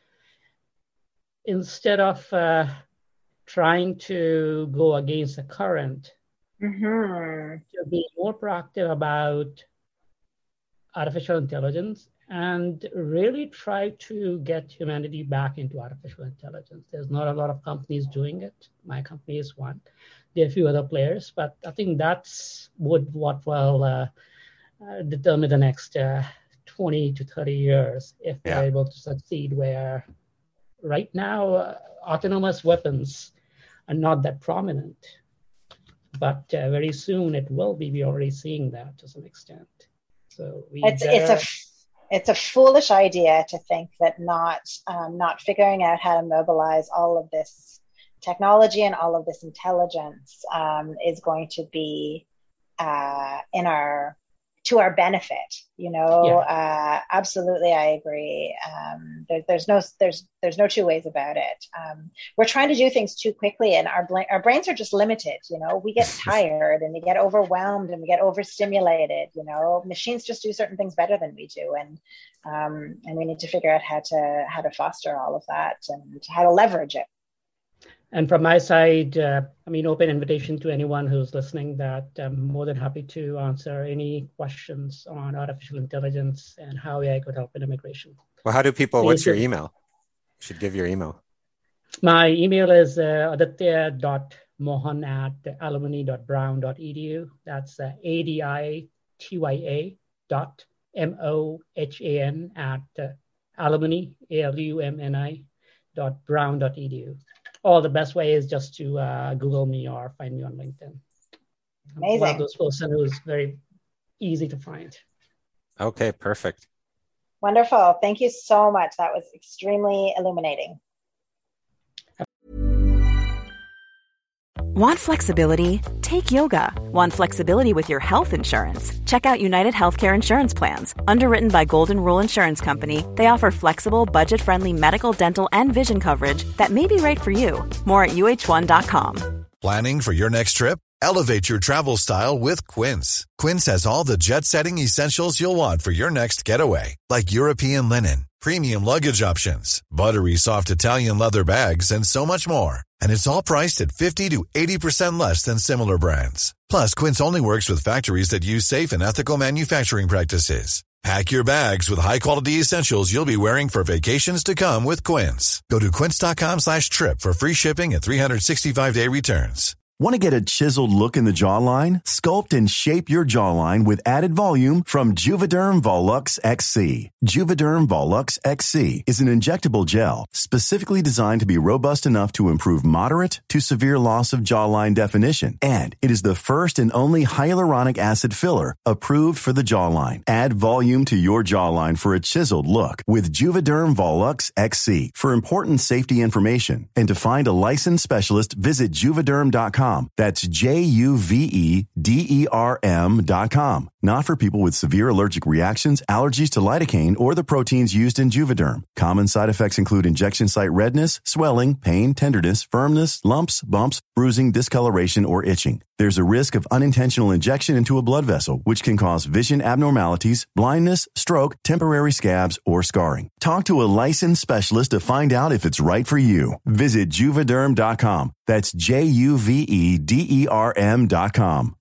instead of uh, trying to go against the current, mm-hmm. to be more proactive about artificial intelligence and really try to get humanity back into artificial intelligence. There's not a lot of companies doing it. My company is one. There are a few other players, but I think that's would what will uh, uh, determine the next uh, twenty to thirty years if yeah. we're able to succeed, where right now uh, autonomous weapons are not that prominent, but uh, very soon it will be. We're already seeing that to some extent. So we it's, better... it's a It's a foolish idea to think that not um, not figuring out how to mobilize all of this technology and all of this intelligence um, is going to be uh, in our to our benefit. You know, yeah. uh, absolutely, I agree. Um, there, there's no there's there's no two ways about it. Um, we're trying to do things too quickly, and our bla- our brains are just limited. You know, we get tired and we get overwhelmed and we get overstimulated. You know, machines just do certain things better than we do, and um, and we need to figure out how to how to foster all of that and how to leverage it. And from my side, uh, I mean, open invitation to anyone who's listening, that I'm more than happy to answer any questions on artificial intelligence and how A I could help in immigration. Well, how do people, what's your email? You should give your email. My email is uh, aditya dot mohan at alumni dot brown dot e d u. That's uh, A D I T Y A dot M O H A N at uh, alumni, A L U M N I, dot brown dot e d u. Or the best way is just to uh, Google me or find me on LinkedIn. Amazing. I'm one of those person who's very easy to find. Okay, perfect. Wonderful. Thank you so much. That was extremely illuminating. Want flexibility? Take yoga. Want flexibility with your health insurance? Check out United Healthcare Insurance Plans. Underwritten by Golden Rule Insurance Company, they offer flexible, budget-friendly medical, dental, and vision coverage that may be right for you. More at U H one dot com. Planning for your next trip? Elevate your travel style with Quince. Quince has all the jet-setting essentials you'll want for your next getaway, like European linen, premium luggage options, buttery soft Italian leather bags, and so much more. And it's all priced at fifty to eighty percent less than similar brands. Plus, Quince only works with factories that use safe and ethical manufacturing practices. Pack your bags with high-quality essentials you'll be wearing for vacations to come with Quince. Go to quince.com slash trip for free shipping and three sixty-five day returns. Want to get a chiseled look in the jawline? Sculpt and shape your jawline with added volume from Juvederm Volux X C. Juvederm Volux X C is an injectable gel specifically designed to be robust enough to improve moderate to severe loss of jawline definition. And it is the first and only hyaluronic acid filler approved for the jawline. Add volume to your jawline for a chiseled look with Juvederm Volux X C. For important safety information and to find a licensed specialist, visit juvederm dot com. That's J U V E D E R M dot com. Not for people with severe allergic reactions, allergies to lidocaine, or the proteins used in Juvederm. Common side effects include injection site redness, swelling, pain, tenderness, firmness, lumps, bumps, bruising, discoloration, or itching. There's a risk of unintentional injection into a blood vessel, which can cause vision abnormalities, blindness, stroke, temporary scabs, or scarring. Talk to a licensed specialist to find out if it's right for you. Visit Juvederm dot com. That's J U V E D E R M dot com.